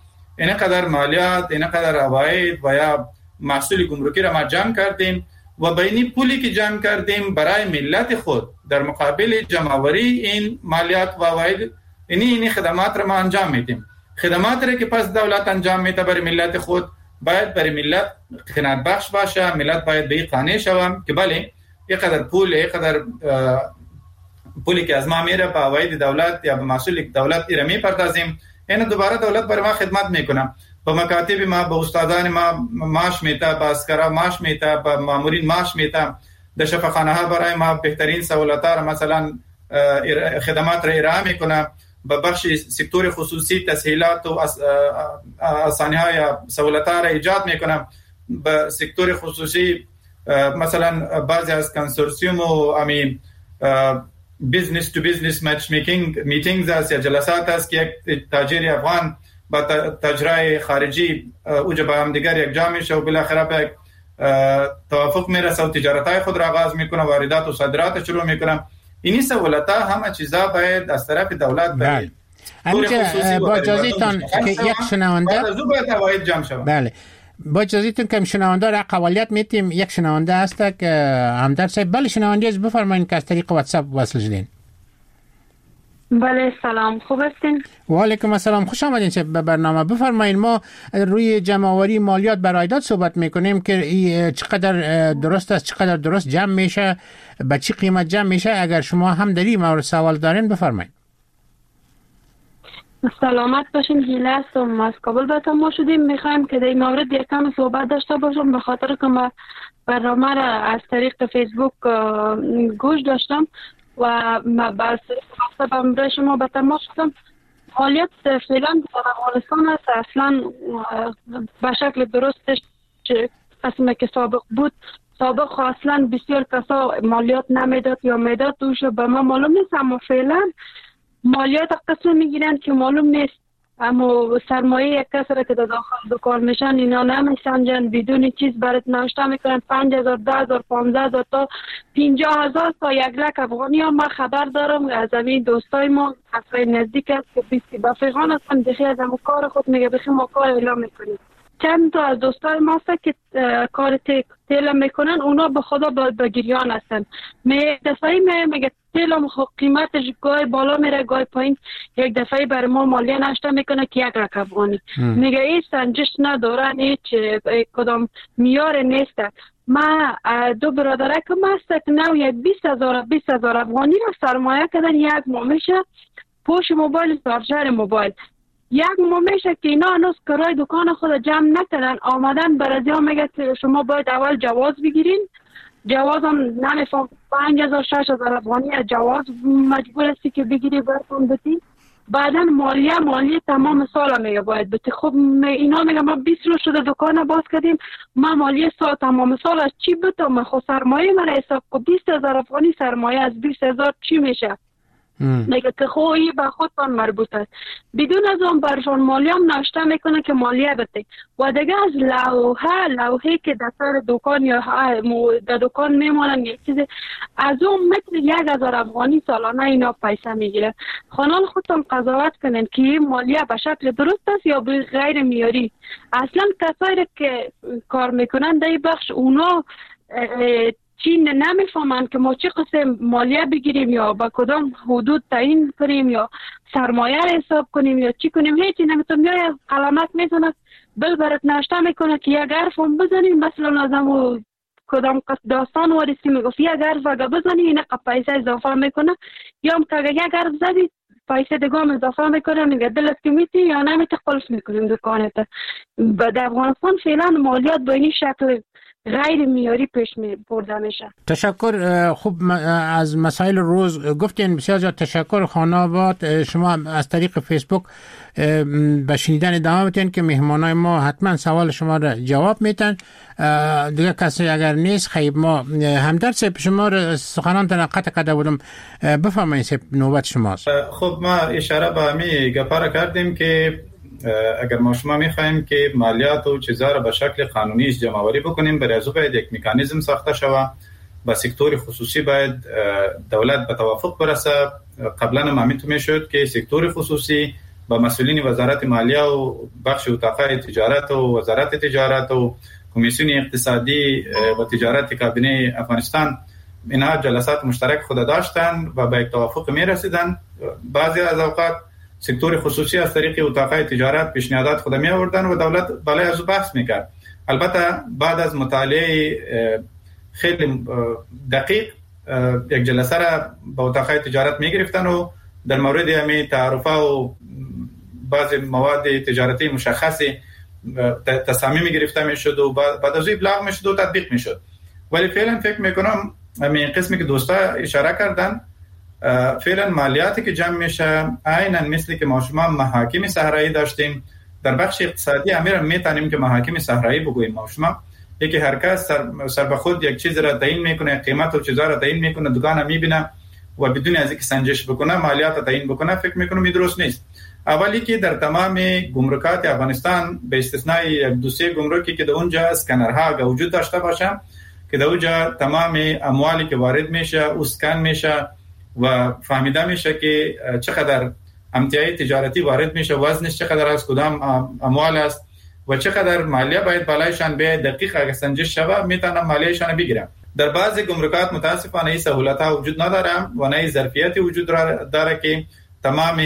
اینقدر مالیات، اینقدر عواید و یا محصول گمرکی را ما جمع کردیم و بینی پولی که جمع کردیم برای ملت خود در مقابل جمع‌آوری این مالیات و عواید اینی اینی خدمات را ما انجام میدیم. خدمات را که پس دولت انجام میده برای ملت خود باید برای ملت قناعت بخش باشه. ملت باید به این قانع شوم که بله اینقدر پول، اینقدر پولی که از ما میره به عواید دولت یا به محصول دولت ایره میپردازیم، این دوباره دولت برای ما خدمت میکنه. به مکاتب ما، به استادان ما معاش میده، به اسکرا معاش میده، به مامورین معاش میده، در شفاخانه ها برای ما بهترین سهولت ها مثلا خدمات را ارائه میکنه. به بخش سکتور خصوصی تسهیلات و آسانی ها یا سهولت ها را ایجاد میکنه. به سکتور خصوصی مثلا بعضی از کنسورسیوم و امی بیزنس تو بیزنس مچ میکینگ میتینگز است یا جلسات است که یک تاجر افغان با تاجرای خارجی اوجا با هم دیگر یک جا میشه و بالاخره به توافق میرسه و تجارتای خود را آغاز میکنه، واردات و صادرات شروع میکنه. اینی سهولت ها همه چیزا باید از طرف دولت بله. همینجا با اجازهتان که یک شنونده بله با اجازهتون که شنونده را قوالیت میتیم. یک شنونده هست که همدرد صاحب. بله شنونده از بفرمایید که از طریق واتساپ وصل شدین. بله سلام، خوب هستین؟ و علیکم السلام، خوش آمدین چه به برنامه. بفرمایید. ما روی جمع‌آوری مالیات بر عایدات صحبت میکنیم که چقدر درست است، چقدر درست جمع میشه، به چه قیمت جمع میشه. اگر شما هم در این مورد سوال دارین بفرمایید. سلامت باشین. هیله هستم از کابل به ما شدیم. میخوایم که در این مورد یک کم صحبت داشته باشم به خاطر که ما برنامه را از طریق فیسبوک گوش داشتم و بر واتساپ هم برای شما به تماس شدم. مالیات فعلا در افغانستان است اصلا به شکل درستش قسمی که سابق بود. سابق اصلا بسیار کسا مالیات نمیداد یا میداد دوش به ما معلوم نیست، اما فعلا مالیات قسم میگیرن که معلوم نیست. اما سرمایه یک کس را که در داخل دکان میشن اینا نمیسنجن، بدون چیز برات نوشته میکنن پنج هزار، ده هزار، پانزده هزار تا پینجاه هزار تا یک لک افغانی ها. من خبر دارم از همین دوستای ما اصلا نزدیک است که بیستی بافیغان هستن بخی از همون کار خود میگه بخی ما کار اعلام میکنیم. چند تا از دوستای ما هست که کار تیل میکنن، اونا به خدا به گریان هستن. می دفعی میگه تیلم قیمتش گای بالا میره گای پایین. یک دفعه بر ما مالیه نشته میکنه که یک لک افغانی. میگه این سنجش ندارن، هیچ کدام میار نیست. ما دو برادره که ما هست که نو یک بیست هزار بیست هزار افغانی را سرمایه کردن یک ماه میشه پوش موبایل چارجر موبایل. یک ماه میشه که اینا هنوز کرای دکان خود جمع نکردن. آمدن برازی ها میگه که شما باید اول جواز بگیرین. جواز هم نمیفهم پنج هزار شش هزار افغانی جواز مجبور هستی که بگیری براتون بتی. بعدا مالیه مالیه تمام سال میگه باید بتی. خب اینا میگه ما بیست روز شده دکان باز کردیم، ما مالیه سال تمام سال از چی بتم؟ خب سرمایه من حساب کو بیست هزار افغانی سرمایه از بیست هزار چی میشه؟ میگه که خویی به خودتان مربوط است. بدون از اون برشان مالیه هم نوشته میکنه که مالیه بده. و دیگه از لوحه لوحه که در سر دکان یا در دکان میمونن یک چیز از اون مثل یک هزار افغانی سالانه اینا پیسه میگیره. خانال خودتان قضاوت کنین که این مالیه به شکل درست است یا به غیر معیاری. اصلا کسایی که کار میکنن در این بخش اونا چین نمیفهمند که ما چه قسم مالیه بگیریم یا با کدام حدود تعیین کنیم یا سرمایه حساب کنیم یا چی کنیم. هیچی نمیتونم. یا علامت میزنه بل برات نوشته میکنه که یک حرف هم بزنیم مثلا از همو کدام داستان وارسی میگفت یک حرف اگه بزنی این پیسه اضافه میکنه، یا هم که اگه یک حرف زدی پیسه دیگه هم اضافه میکنه. میگه دلت که میتی یا نمیتی خلص میکنیم دکانت. در افغانستان فعلا مالیات به این شکل غیر معیاری پیش می برده میشه. تشکر. خوب از مسائل روز گفتین. بسیار زیاد تشکر. خانوات شما از طریق فیسبوک به شنیدن ادامه بدین که مهمانای ما حتما سوال شما را جواب میتن. دیگه کسی اگر نیست خیب ما همدرد صاحب شما را سخنان قطع کرده بودم. بفرمایید صاحب نوبت شماست. خب ما اشاره به همین گپا کردیم که اگر ما شما می‌خوایم که مالیات و چیزا را به شکل قانونی جمع‌آوری بکنیم، برای از باید یک مکانیزم ساخته شود. با سکتور خصوصی باید دولت به توافق برسه. قبلا هم همین تو میشد که سکتور خصوصی با مسئولین وزارت مالیه و بخش اتاقای تجارت و وزارت تجارت و کمیسیون اقتصادی و تجارت کابینه افغانستان اینها جلسات مشترک خود داشتن و به توافق می رسیدن. بعضی از اوقات سکتور خصوصی از طریق اتاقای تجارت پیشنهادات خود می آوردن و دولت بالای از بحث میکرد. البته بعد از مطالعه خیلی دقیق یک جلسه را با اتاقای تجارت می گرفتن و در مورد همین تعرفه و بعضی مواد تجارتی مشخصی تصامیم گرفته می شد و بعد از این ابلاغ می شد و تطبیق می شد. ولی فعلا فکر می کنم همین قسمی که دوستا اشاره کردن، فعلا مالیاتی که جمع میشه عیناً مثل که ما شما محاکم صحرایی داشتیم. در بخش اقتصادی امیر میتونیم که محاکم صحرایی بگوییم. ما شما یکی هر کس سر, سر به خود یک چیز را تعیین میکنه، قیمت و چیزا را تعیین میکنه، دکان میبینه و بدون از اینکه سنجش بکنه مالیات تعیین بکنه، فکر میکنم این درست نیست. اولی که در تمام گمرکات افغانستان به استثنای یک دو سه گمرکی که در اونجا اسکنرها وجود داشته باشه که در اونجا تمام اموالی که وارد میشه اسکن میشه و فهمیده میشه که چقدر امتیاز تجارتی وارد میشه، وزنش چقدر است، کدام اموال است و چقدر مالیه باید بالایشان به دقیق اگه سنجش شود میتونن مالیهشان بگیرن. در بعضی گمرکات متاسفانه این سهولت ها وجود نداره و نه ظرفیتی وجود داره که تمام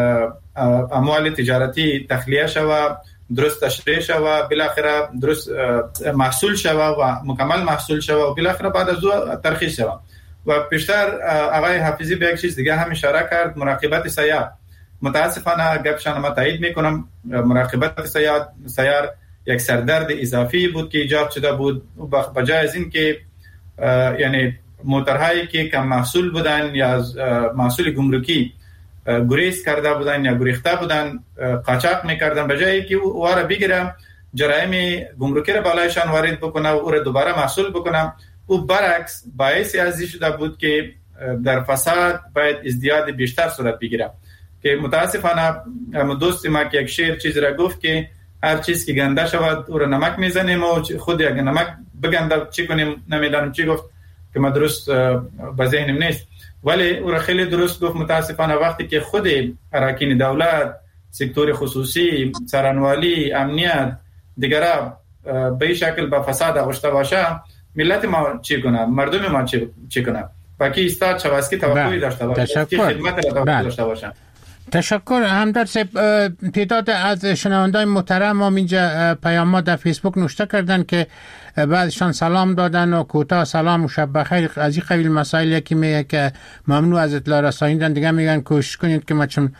اموال تجارتی تخلیه شود، درست تشریح شود، بالاخره درست محصول شود و مکمل محصول شود و بالاخره بعد از او ترخیص شود. و پیشتر آقای حافظی به یک چیز دیگه هم اشاره کرد، مراقبت سیار. متاسفانه گپشان ما تایید میکنم، مراقبت سیار سیار یک سردرد اضافی بود که ایجاد شده بود بجای از این که یعنی موترهایی که کم محصول بودن یا از محصول گمرکی گریز کرده بودن یا گریخته بودن قاچاق میکردن، بجای که او را بگیرم جرایم گمرکی را بالایشان وارد بکنه و او را دوباره محصول بکنه، او برعکس باعثی از این شده بود که در فساد باید ازدیاد بیشتر صورت بگیره. که متاسفانه دوست ما که یک شعر چیز را گفت که هر چیز که گنده شود او را نمک میزنیم و خود یک نمک بگنده چی کنیم نمیدانم چی گفت که ما درست به ذهنم نیست، ولی او را خیلی درست گفت. متاسفانه وقتی که خود اراکین دولت، سکتور خصوصی، سرانوالی، امنیت دیگرها به این شکل به فساد آغشته باشه، ملت ما چی کنه؟ مردم ما چی, چی کنه؟ باقی استاد چواسکی توقعی داشته باشه که خدمت را توقع داشته باشه. تشکر همدرد صاحب. تعداد از شنوندای محترم ما اینجا پیامات در فیسبوک نوشته کردن که بعضشان سلام دادن و کوتاه سلام و شب بخیر از این قبیل مسائلی که میگه که ممنوع از اطلاع رسانی دادن، دیگه میگن کوشش کنید که ما چون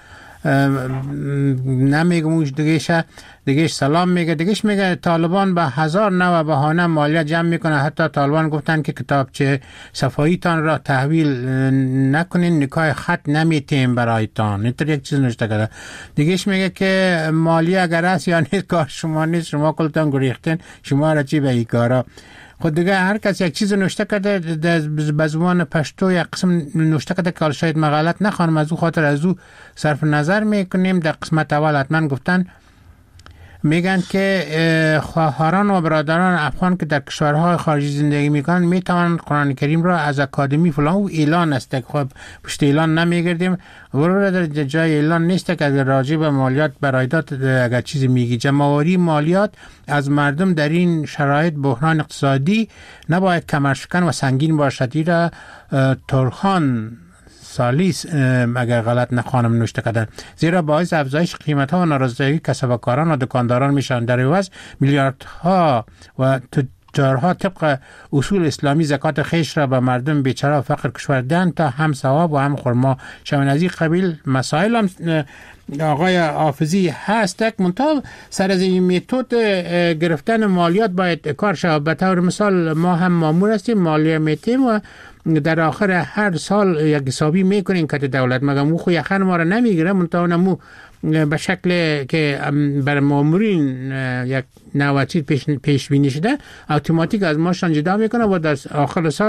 نمیگم اوش دیگهش دیگهش سلام میگه، دیگهش میگه طالبان به هزار نوع بهانه مالیات جمع میکنه. حتی طالبان گفتن که کتابچه صفاییتان را تحویل نکنین، نکای خط نمیتیم برایتان. اینطور یک چیز نوشته کرده. دیگهش میگه که مالیه اگر است یا نیست کار شما نیست، شما کلتان گریختین، شما را چی به این کارا. خود دیگه هر کس یک چیز نوشته کرده به زبان پشتو، یک قسم نوشته کرده که شاید مغلط نخوانم، از او خاطر از او صرف نظر میکنیم. در قسمت اول حتما گفتن میگن که خواهران و برادران افغان که در کشورهای خارجی زندگی میکنن میتوانند قرآن کریم را از اکادمی فلان و اعلان است که خب پشت اعلان نمیگردیم ورور در جای اعلان نیست که اگر راجع به مالیات برایدات اگر چیزی میگی جمعواری مالیات از مردم در این شرایط بحران اقتصادی نباید کمرشکن و سنگین باشد. این را ترخان سالیس اگر غلط نخوانم نوشته کردن، زیرا باعث افزایش قیمت ها و نارضایتی کسبکاران و دکانداران میشن. در عوض میلیاردها و تجارها طبق اصول اسلامی زکات خیش را به مردم بیچاره و فقر کشور دهند تا هم ثواب و هم خرما شون. از این قبیل مسائل هم آقای حافظی هست که منتها سر از این متد گرفتن مالیات باید کار شود. به طور مثال ما هم مامور هستیم، مالیه میتیم و در آخر هر سال یک حسابی میکنیم که دولت مگم او خو یخن ما را نمیگیره، منتها نمو به شکل که بر مامورین یک نوعی پیش پیش بینی شده اتوماتیک از ماشان جدا میکنه و در آخر سال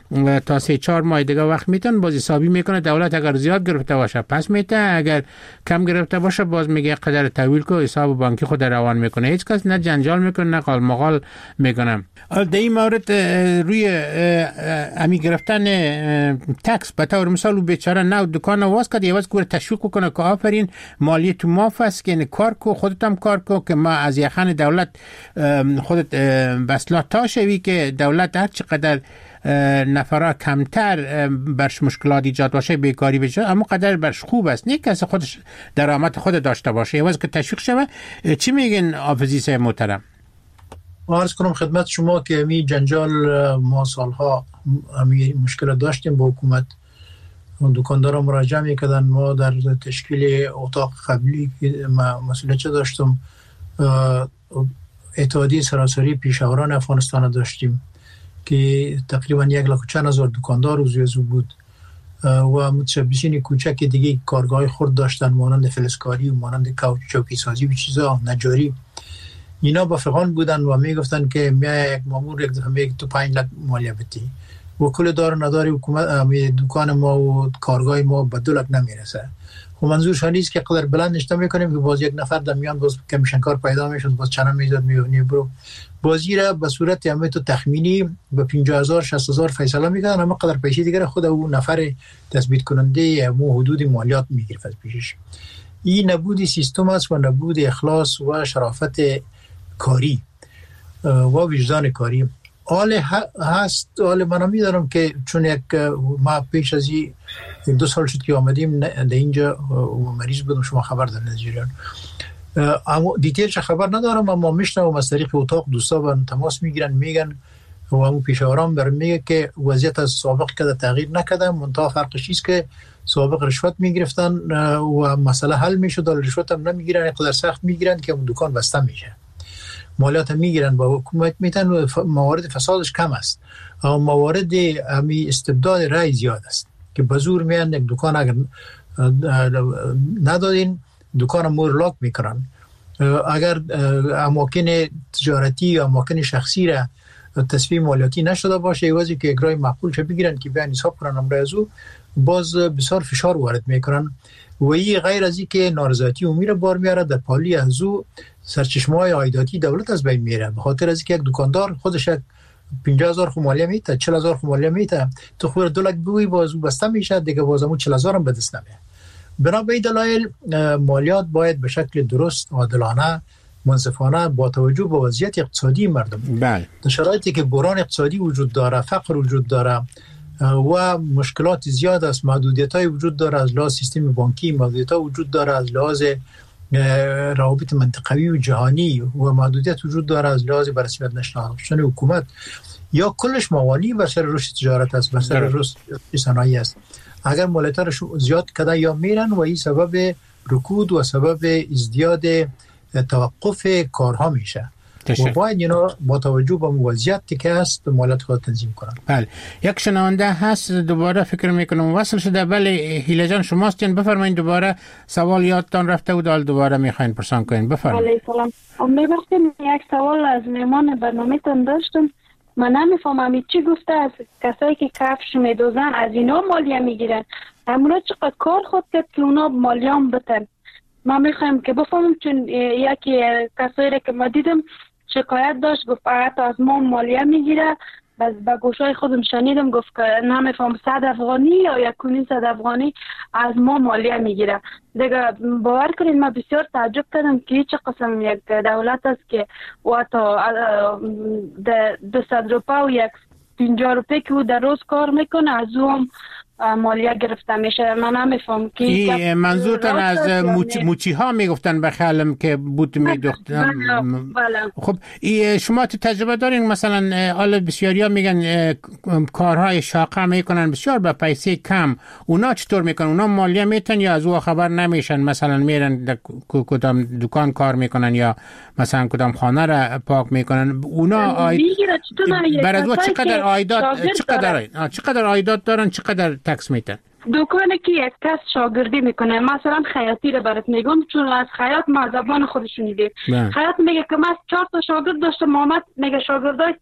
تا سه چهار ماه دیگه وقت میتن باز حسابی میکنه. دولت اگر زیاد گرفته باشه پس میته، اگر کم گرفته باشه باز میگه قدر طویل کو حساب بانکی خود روان میکنه. هیچ کس نه جنجال میکنه نه قال مقال میکنه. در این مورد روی امی گرفتن تکس به طور مثال بیچاره نو دکان واس کرد یواز کوره تشویق کنه که آفرین مالی تو ماف است که کار کو خودت هم کار کو که ما از یخن دولت خودت بسلا تا شوی که دولت هر چقدر نفرا کمتر برش مشکلات ایجاد باشه بیکاری بشه اما قدر برش خوب است، نه کسی خودش درآمد خود داشته باشه یواز که تشویق شوه. چی میگن آفزیس محترم؟ عرض کنم خدمت شما که می جنجال ما سالها می مشکل داشتیم با حکومت. دکاندارا مراجعه میکردن. ما در تشکیل اتاق قبلی که مسئولیت داشتم اتحادیه سراسری پیشاوران افغانستان داشتیم که تقریبا یک لاک و چند هزار دکاندار عضو از بود و متشبثین کوچک دیگه کارگاه خرد داشتن مانند فلزکاری و مانند چوکی سازی و چیزا نجاری. اینا با فقان بودن و میگفتن که میای یک مامور یک دفعه میگه تو پنج لک مالیه بدی و کل دار نداری حکومت دکان ما و کارگاه ما به دو لک نمیرسه. خب منظورشان نیست که قدر بلند نشته میکنیم که باز یک نفر در میان باز کمیشن کار پیدا میشد باز چنان میزد میونی برو بازی را به صورت همه تو تخمینی به پنجاه هزار شصت هزار فیصله میکنن اما قدر پیشی دیگر خود اون نفر تثبیت کننده مو حدود مالیات میگیره از پیشش. این نبود سیستم است و نبود اخلاص و شرافت کاری و وجدان کاری. حال هست حال من میدارم که چون یک ما پیش از این دو سال شد که آمدیم در اینجا مریض بودم شما خبر در نجریان اما دیتیلش خبر ندارم اما میشنم از طریق اتاق دوستا با تماس میگیرن میگن و همون پیشاوران برام میگه که وضعیت از سابق کده تغییر نکده منتها فرقش چیست که سابق رشوت میگرفتن و مسئله حل میشد و رشوت هم نمیگیرن اینقدر سخت میگیرن که اون دکان بسته میشه مالیات میگیرن با حکومت میتن و موارد فسادش کم است اما موارد امی استبداد رای زیاد است که به زور میان یک دکان اگر ندادین دکان مور لاک میکنن. اگر اماکن تجارتی یا اماکن شخصی را تصفیه مالیاتی نشده باشه ایوازی که اگرای معقول چه بگیرن که بیان حساب کنن امرای از او باز بسیار فشار وارد میکنن و این غیر از این که نارضایتی عمومی را بار میاره در پالی از او سرچشمه‌های عایداتی دولت از بین میره به خاطر از اینکه یک دکاندار خودش یک پنجاه هزار خو مالیه میته چهل هزار خو مالیه میته تو خور دو لک بوی باز او بسته میشه دیگه بازمو چهل هزار هم به دست نمیاد. بنا به این دلایل مالیات باید به شکل درست عادلانه منصفانه با توجه به وضعیت اقتصادی مردم بله در شرایطی که بحران اقتصادی وجود داره فقر وجود داره و مشکلات زیاد است محدودیت‌های وجود داره از لحاظ سیستم بانکی محدودیت‌ها وجود داره از لحاظ روابط منطقوی و جهانی و محدودیت وجود داره از لحاظ بررسیت نشدن حکومت یا کلش موانی بر سر رشد تجارت است بر سر رشد صنایع است. اگر مالیات رو زیاد کده یا میرن و این سبب رکود و سبب ازدیاد توقف کارها میشه و باید اینا با توجه به وضعیتی که هست مالیات خود تنظیم کنن. بله یک شنونده هست دوباره فکر میکنم وصل شده. بله هیله جان شماستین بفرمایید دوباره سوال یادتان رفته و دال دوباره میخواین پرسان کنین بفرمایید. بله سلام میبخشید یک سوال از مهمان برنامه‌تون داشتم من نمیفهمم چی گفته از کسایی که کفش میدوزن از اینا مالیه میگیرن همونا چقدر کار خود کرد که اونا مالیه هم بتن. ما میخوایم که بفهمم چون یکی کسایی را که ما دیدم شکایت داشت گفت فقط از ما مالیه میگیره بس با گوشای خودم شنیدم گفت که نمیفهم صد افغانی یا یکونی صد افغانی از ما مالیه میگیره. دیگه باور کنید ما بسیار تعجب کردم که چه قسم یک دولت است که و تا دویست روپا و یک پنجاه روپه که او در روز کار میکنه از او هم مالیه گرفته میشه. من نمیفهم که این منظورتان از موچ... موچی ها میگفتن به خیالم که بود میدوختن. خب شما تجربه دارین مثلا حالا بسیاری ها میگن کارهای شاقه میکنن بسیار به پیسه کم اونا چطور میکنن اونا مالیه میتن یا از او خبر نمیشن مثلا میرن کدام دکان کار میکنن یا مثلا کدام خانه را پاک میکنن اونا آید... بر از او چقدر عایدات چقدر چقدر عایدات دارن چقدر تکس میتن؟ دکانی که یک کس شاگردی میکنه مثلا خیاطی رو برات میگم چون از خیاط ما زبان خودشون میگه خیاط میگه که من چهار تا شاگرد داشتم محمد میگه شاگردای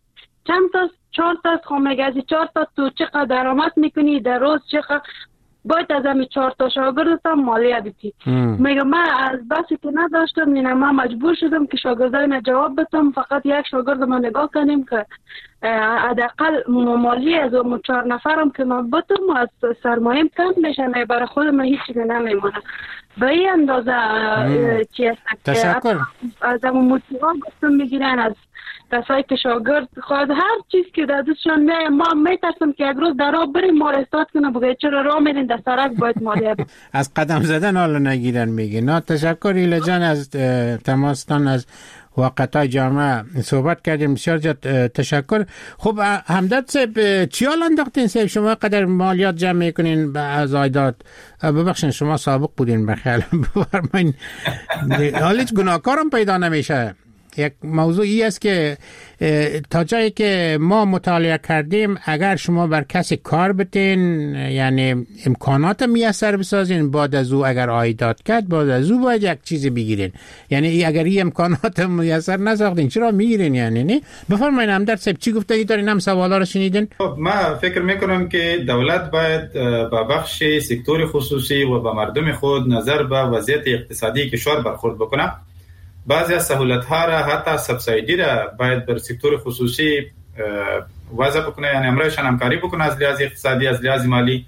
چند تا چهار تا خب میگه از چهار تا تو چقدر درآمد میکنی در روز، چقدر باید از همین چهار تا شاگردتم مالیه بدی. میگه من از بسی که نداشتم اینه من مجبور شدم که شاگردای من جواب بدم، فقط یک شاگرد ما نگاه کنیم که حداقل مالیه از اون چهار نفرم که من بدم از سرمایه‌ام کم میشه، برای خود من هیچ چیزی نمیمونه. به این اندازه چی است تشکر. از همون موتیوا گفتم میگیرن از کسایی که شاگرد خواهد هر چیز که در دستشان می ما میترسم که یک روز در راه بریم ما را استاد کنه بگه چرا راه میرین در سرک باید مالیه از قدم زدن حالا نگیرن میگه. نه تشکر ایلا جان از تماستان، از وقتای جامعه صحبت کردیم، بسیار زیاد تشکر. خب همدرد صاحب چی حال انداختین صاحب شما قدر مالیات جمع میکنین از عایدات؟ ببخشین شما سابق بودین بخیال بفرمایین. حالا هیچ گناهکارم پیدا نمیشه. یک موضوعی است که تا جایی که ما مطالعه کردیم اگر شما بر کسی کار بتین، یعنی امکانات میسر بسازین، بعد از او اگر عایدات کرد بعد از او باید یک چیزی بگیرین. یعنی اگر این امکانات میسر نساختین چرا میگیرین؟ یعنی نه. بفرمایید همدرد صاحب چی گفتگی دارین؟ هم سوالا رو شنیدین؟ خب من فکر میکنم که دولت باید با بخش سکتور خصوصی و با مردم خود نظر به وضعیت اقتصادی کشور برخورد بکنه. بعضی از سهولت‌ها را حتی سبسایدی را باید بر سکتور خصوصی وضع بکنه، یعنی امرایشان همکاری بکنه از لحاظ اقتصادی، از لحاظ مالی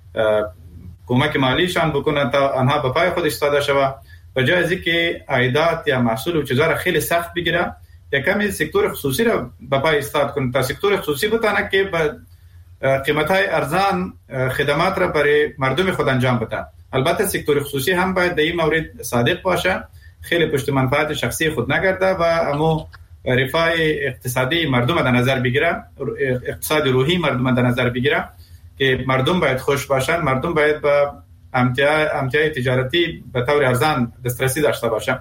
کمک مالیشان بکنه تا آنها به پای خودش ایستاده شود، به جای از اینکه عایدات یا محصول و چیزا را خیلی سخت بگیره، یا کمی سکتور خصوصی را به پای ایستاد کنه تا سکتور خصوصی بتونه که به قیمت‌های ارزان خدمات را برای مردم خود انجام بده. البته سکتور خصوصی هم باید در این مورد صادق باشه، خیلی پشت منفعت شخصی خود نگرده و اما رفاه اقتصادی مردم در نظر بگیره، اقتصاد روحی مردم در نظر بگیره که مردم باید خوش باشن، مردم باید با امتیاز تجارتی به طور ارزان دسترسی داشته باشه.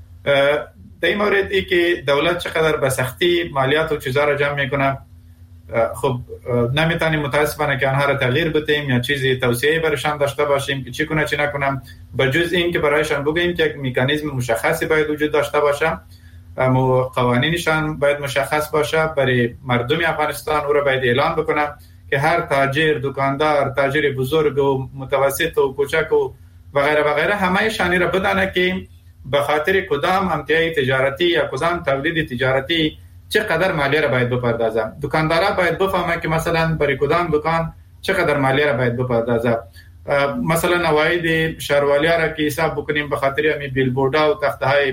در این مورد ای که دولت چقدر به سختی مالیات و چیزا را جمع میکنه، خب نمیتونیم متاسفانه که آنها را تغییر بدیم یا چیزی توصیه برشان داشته باشیم که چی کنه چی نکنم، بجز این که برایشان بگیم که یک مکانیزم مشخصی باید وجود داشته باشه، اما قوانینشان باید مشخص باشه برای مردم افغانستان، او را باید اعلان بکنه که هر تاجر، دکاندار، تاجر بزرگ و متوسط و کوچک و وغیره وغیره همه شانی را بدانه که به خاطر کدام امتیاز تجارتی یا کدام تولید تجارتی چقدر مالیه را باید بپردازه. دکاندارا باید بفهمه که مثلا برای کدام دکان چقدر مالیه را باید بپردازه. مثلا عواید شهروالیا را که حساب بکنیم به خاطر همین بیلبوردها و تخته‌های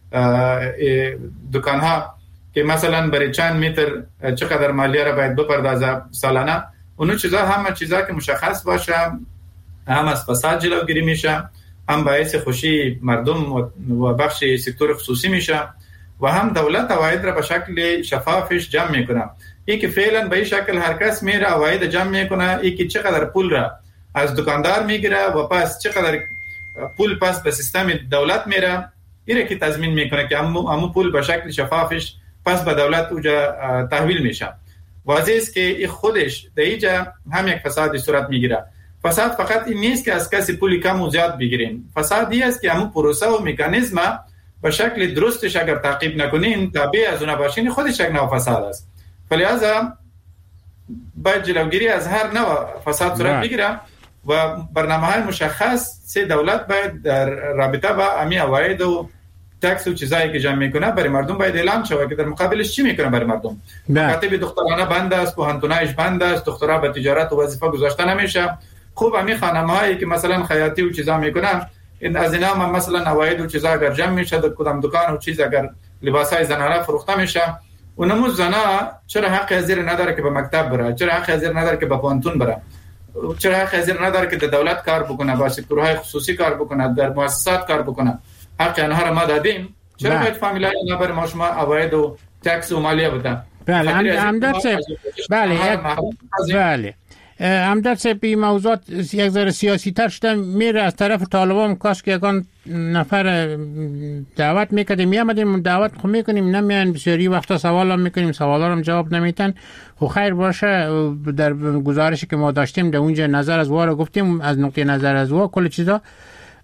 دکان‌ها که مثلا برای چند متر چقدر مالیه را باید بپردازه سالانه، اونو چیزا همه چیزا که مشخص باشه، هم از فساد جلوگیری میشه، هم باعث خوشی مردم و بخش سکتور خصوصی میشه و هم دولت عواید را به شکل شفافش جمع میکنه. این که فعلا به این شکل هر کس میره عواید جمع میکنه، این که چقدر پول را از دکاندار میگیره و پس چقدر پول پس به سیستم دولت میره، این که تضمین میکنه که همو پول به شکل شفافش پس به دولت اوجا تحویل میشه. واضح است که این خودش در اینجا هم یک فساد صورت میگیره. فساد فقط این نیست که از کسی پولی کم و زیاد بگیریم، فساد این است که همو پروسه و مکانیزم به شکل درستش اگر تعقیب نکنین، تابع از اون باشین، خودش یک نوع فساد است. فلذا باید جلوگیری از هر نوع فساد صورت بگیره و برنامه‌های مشخص سه دولت باید در رابطه با امی عواید و تکس و چیزایی که جمع میکنه برای مردم باید اعلام شود که در مقابلش چی میکنه برای مردم. مکاتب دخترانه بند است، پوهنتونایش بند است، دخترا به تجارت و وظیفه گذاشته نمیشه. خوب امی خانم‌هایی که مثلا خیاطی و چیزا میکنن، این از اینا هم مثلا عواید و چیزا اگر جمع میشه در کدام دکان و چیز اگر لباسای زنانه فروخته میشه، اونمو زنا چرا حق حاضر نداره که به مکتب بره؟ چرا حق حاضر نداره که به پوهنتون بره؟ چرا حق حاضر نداره که در دولت کار بکنه، با سکتورهای خصوصی کار بکنه، در مؤسسات کار بکنه؟ حق آنها را ما دادیم، چرا باید فامیلای اینا بر ما شما عواید و تکس و مالیه بدن؟ بله همدرد صاحب، بله بله همدرد صاحب این موضوعات یک ذره سیاسی تر شده میره از طرف طالبان. کاش که یکان نفر دعوت میکردیم میامدیم دعوت خو میکنیم، نمیان، بسیاری وقتا سوال هم میکنیم، سوالا هم جواب نمیتن. خو خیر باشه، در گزارشی که ما داشتیم در اونجا نظر از وارو گفتیم، از نقطه نظر از وا کل چیزا.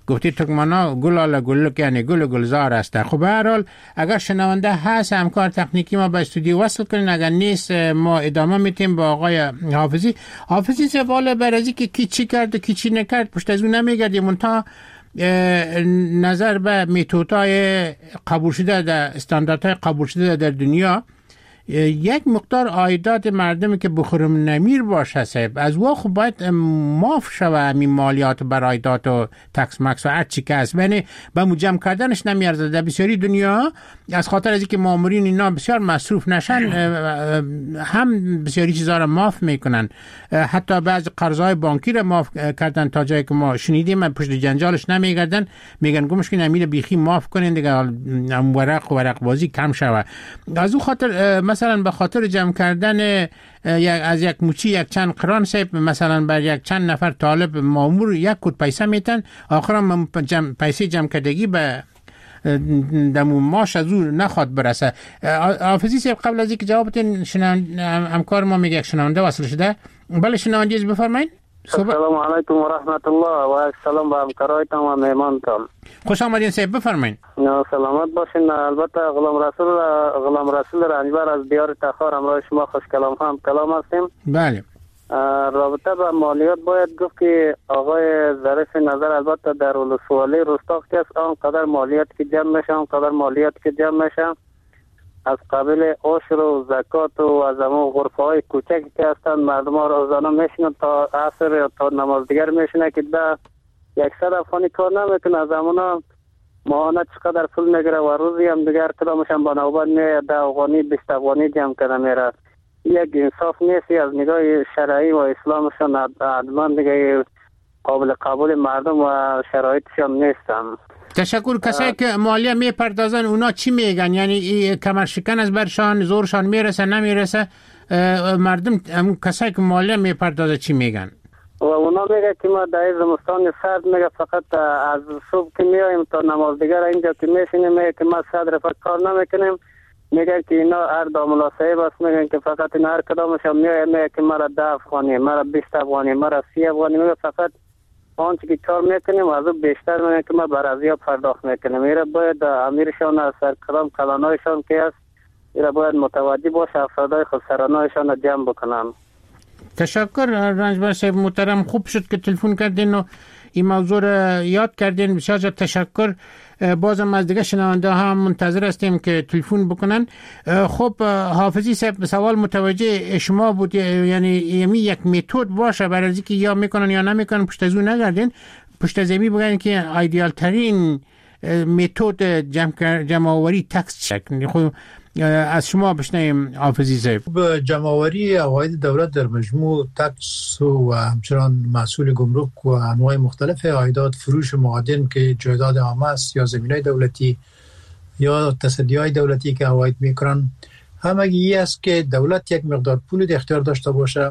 گفتی ترکمانا گلاله گلک یعنی گل گلزار است. خب به هر حال اگر شنونده هست همکار تکنیکی ما به استودیو وصل کنین، اگر نیست ما ادامه میتیم با آقای حافظی. حافظی سوال برازی که کی چی کرد و کی چی نکرد پشت از اون نمیگردیم، منتها نظر به میتودهای قبول شده در استانداردهای قبول شده در دنیا یک مقدار عایدات مردمی که بخورم نمیر باشه صاحب از وا خب باید معاف شوه همین مالیات بر عایدات و تکس مکس و هر چی که هست، یعنی به مجمع کردنش نمیارزه. در بسیاری دنیا از خاطر از اینکه مامورین اینا بسیار مصروف نشن هم بسیاری چیزا رو معاف میکنن، حتی بعضی قرضای بانکی رو معاف کردن تا جایی که ما شنیدیم پشت جنجالش نمیگردن، میگن گمش که نمیره بیخی معاف کنین دیگه ورق ورق بازی کم شوه. از اون خاطر مثلا به خاطر جمع کردن از یک موچی یک چند قران سیب مثلا بر یک چند نفر طالب مامور یک کود پیسه میتن، آخرام جمع پیسه جمع کردگی به دمو ماش از اون نخواد برسه. حافظی سیب قبل از اینکه جوابتون شنونده همکار ما میگه شنونده وصل شده، بله شنونده از بفرمایید. السلام علیکم و رحمت الله و سلام به همکارایتان و مهمانتان. خوش آمدین سیب بفرمایید. سلامت باشین. البته غلام رسول غلام رسول رنجبر از دیار تخار همراه شما خوش کلام هم کلام هستیم. بله. رابطه با مالیات باید گفت که آقای ظریف نظر البته در ولسوالی رستاق که است آنقدر مالیات که جمع میشه آنقدر مالیات که جمع میشه از قبیل عشر و زکات و از همون غرفه های کوچکی که هستند مردم ها روزانه میشنن تا عصر یا تا نماز دیگر میشنن که ده یکصد افغانی کار نمیکنه، از همون ماهانه چقدر پول میگیره و روزی هم دیگر کدامش هم با نوبت میه ده افغانی بیست افغانی جمع کنه میره. یک انصاف نیست از نگاه شرعی و اسلامشان حتما دیگه قابل قبول مردم و شرایطشان نیستن. تشکر. کسایی که مالیه میپردازن اونا چی میگن؟ یعنی کمر شکن از برشان زورشان میرسه نمیرسه؟ مردم همون کسایی که مالیه میپردازه چی میگن؟ و اونا میگه که ما در زمستان سرد میگه فقط از صبح که میایم تا نماز دیگر اینجا که میشینیم میگه که ما صد رفت کار نمیکنیم، میگه که اینا هر داملا صاحب است میگن که فقط این هر کدامش هم میگه میگه که مرا ده افغانی مرا بیست افغانی مرا سی افغانی میگه فقط آنچه که کار میکنیم از اون بیشتر میگه که ما بر ازیا پرداخت میکنیم. میره باید امیرشان از سرکرام کلانایشان که است میره باید متوجه باشه افرادای خسرانایشان را جمع بکنن. تشکر رنجبر صاحب محترم، خوب شد که تلفن کردین و این موضوع را یاد کردین، بسیار تشکر. بازم از دیگه شنونده هم منتظر هستیم که تلفن بکنن. خب حافظی صاحب سوال متوجه شما بود، یعنی یمی یک متد باشه برای اینکه یا میکنن یا نمیکنن پشت از اون نگردین، پشت از امی بگن که ایدئال ترین متد جمع جمع آوری تکس شکل. خب از شما بشنویم حافظی صاحب. جمع آوری عواید دولت در مجموع تکس و همچنان مسئول گمرک و انواع مختلف عایدات، فروش معادن که جایداد عامه است یا زمینای دولتی یا تصدیهای دولتی که عواید میکنن، همگی است که دولت یک مقدار پول در اختیار داشته باشه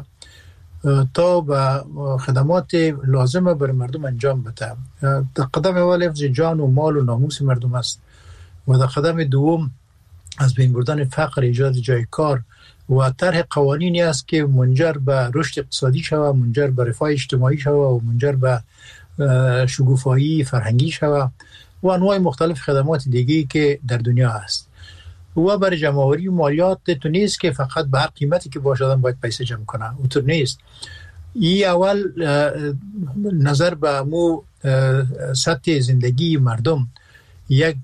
تا به خدمات لازمه بر مردم انجام بده. در قدم اول حفظ جان و مال و ناموس مردم است و در قدم دوم از بین بردن فقر، ایجاد جای کار و طرح قوانینی است که منجر به رشد اقتصادی شود، منجر به رفاه اجتماعی شود و منجر به شکوفایی فرهنگی شود و انواع مختلف خدمات دیگری که در دنیا است. و برای جمع‌آوری مالیات تو نیست که فقط به هر قیمتی که باشه آدم باید پیسه جمع کنه، اونطور نیست. این اول نظر به مو سطح زندگی مردم یک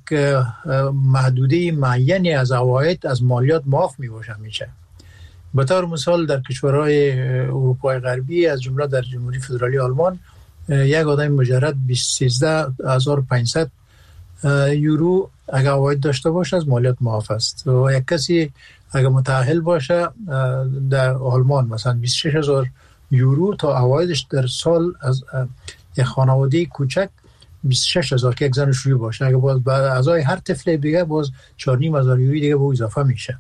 محدوده معینی از عواید از مالیات معاف می باشه میشه. به طور مثال در کشورهای اروپای غربی از جمله در جمهوری فدرالی آلمان یک آدم مجرد سیزده هزار و پانصد یورو اگر عواید داشته باشه از مالیات معاف است و یک کسی اگر متأهل باشه در آلمان مثلا بیست و شش هزار یورو تا عوایدش در سال از یک خانواده کوچک بیست و شش هزار که یک زن شویی باشه، اگه باز بعد اعضای هر طفل دیگه باز چهار و نیم هزار یوری دیگه به اضافه میشه.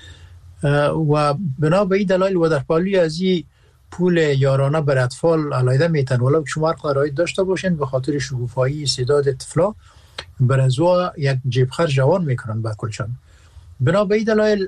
و بنا به این دلایل و در پالی از این پول یارانه بر اطفال علیحده میتن ولی شما هر قراری داشته باشین به خاطر شکوفایی استعداد طفلا بر ازوا یک جیب خرج جوان میکنن با کلشان. بنا به این دلایل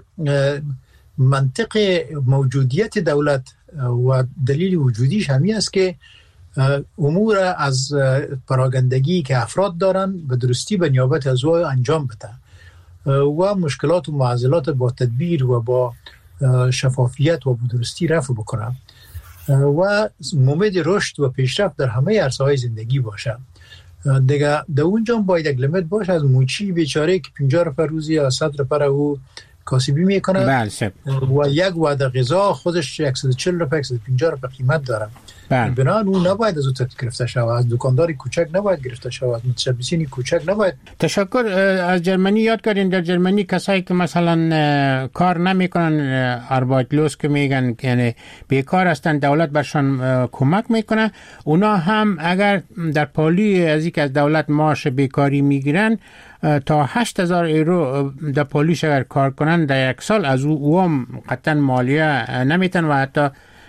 منطق موجودیت دولت و دلیل وجودیش همی است که امور از پراگندگی که افراد دارن به درستی به نیابت از او انجام بده و مشکلات و معضلات با تدبیر و با شفافیت و به درستی رفع بکنه و امید رشد و پیشرفت در همه عرصه‌های زندگی باشه. دیگه در اونجا باید یک لیمیت باشه از موچی بیچاره که پنجاه روپیه روزی یا صد روپیه او کاسبی میکنه بله. و یک وعده غذا خودش صد و چهل روپیه صد و پنجاه روپیه قیمت داره. بنابراین اون نباید از اون گرفته شود، از دکانداری کوچک نباید گرفته شود، از متشبثین کوچک نباید. تشکر. از جرمنی یاد کردین در جرمنی کسایی که مثلا کار نمیکنن آربایتلوس که میگن یعنی بیکار هستن دولت برشان کمک میکنه، اونا هم اگر در پالی از اینکه از دولت معاش بیکاری میگیرن تا هشت هزار یورو در پالیش اگر کار کنن در یک سال از او هم قطعا مالیه نمیتن و حتی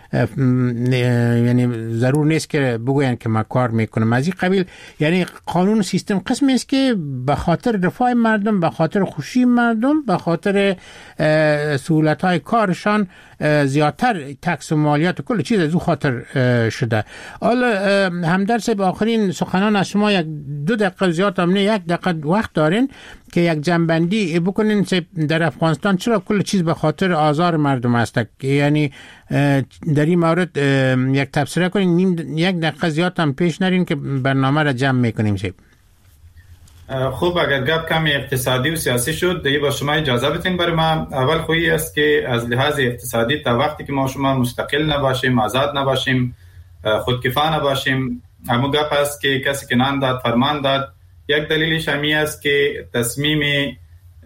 یعنی ضرور نیست که بگوین که ما کار میکنم از این قبیل. یعنی قانون سیستم قسمی است که به خاطر رفاه مردم، به خاطر خوشی مردم، به خاطر سهولت های کارشان زیادتر تکس و مالیات و کل چیز از او خاطر شده. حالا همدرد صاحب آخرین سخنان از شما یک دو دقیقه زیاد هم نه یک دقیقه وقت دارین که یک جنبندی بکنین در افغانستان چرا کل چیز به خاطر آزار مردم است. یعنی در این مورد یک تبصره کنین، نیم یک دقیقه زیاد هم پیش نرین که برنامه را جمع میکنیم. شب خوب، اگر گپ کمی اقتصادی و سیاسی شد دیگه با شما اجازه بدین. برای ما اول خویی است که از لحاظ اقتصادی تا وقتی که ما شما مستقل نباشیم، آزاد نباشیم، خودکفا نباشیم، همون گپ است که کسی که نان داد فرمان داد. یک دلیلش همی است که تصمیم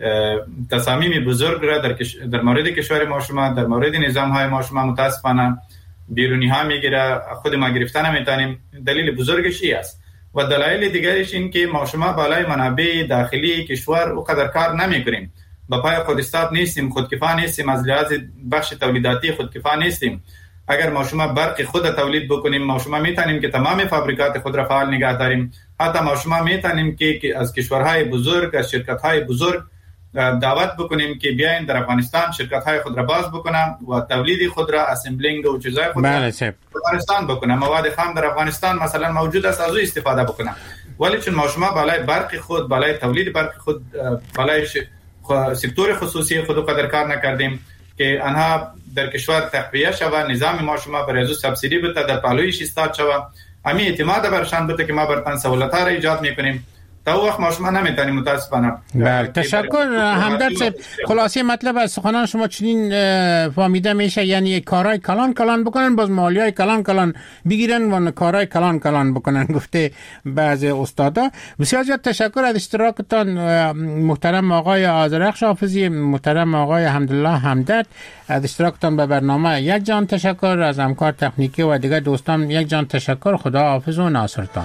تصامیم بزرگ را در, کش... در مورد کشور ما شما، در مورد نظام های ما شما متاسفانه بیرونی ها میگیره، خود ما گرفتن نمیتونیم. دلیل بزرگش این است و دلایل دیگرش این که ما شما بالای منابع داخلی کشور او قدر کار نمیکنیم، با پای خود استاد نیستیم، خودکفا نیستیم، از لحاظ بخش تولیداتی خودکفا نیستیم. اگر ما شما برق خود تولید بکنیم، ما شما میتونیم که تمام فابریکات خود را فعال نگه داریم. حتی ما شما میتونیم که از کشورهای بزرگ، از شرکت‌های بزرگ دعوت بکنیم که بیاین در افغانستان شرکت‌های خود را باز بکنن و تولید خود را اسمبلینگ و چیزای خود را افغانستان بکنن. مواد خام در افغانستان مثلا موجود است، از او استفاده بکنن. ولی چون ما شما بالای برق خود، بالای تولید برق خود، بالای سکتور خصوصی خود قدر کار نکردیم که آنها در کشور تقویه شود، نظام ما شما برای از سبسیدی بده، در پالویش استاد شود، امی اعتماد برشان بده که ما برتن سهولت‌ها را ایجاد میکنیم. تا وقت ما شما نمیتونیم متاسفانه. بله، تشکر همدرد صاحب. خلاصه مطلب از سخنان شما چنین فهمیده میشه، یعنی کارهای کلان کلان بکنن، باز مالیای کلان کلان بگیرن و کارهای کلان کلان بکنن، گفته بعضی استادا. بسیار زیاد تشکر از اشتراکتان محترم آقای آذرخش حافظی، محترم آقای حمدالله همدرد، از اشتراکتان به برنامه. یک جان تشکر از همکار تکنیکی و دیگر دوستان، یک جان تشکر. خدا حافظ و ناصرتان.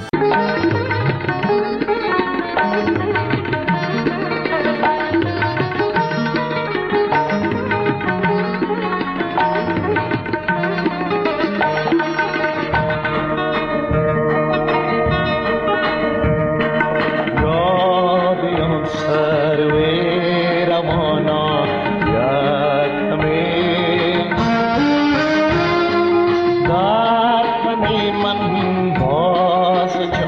من باز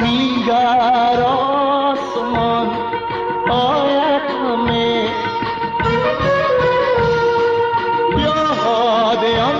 دیگر آسمان آید همه یاد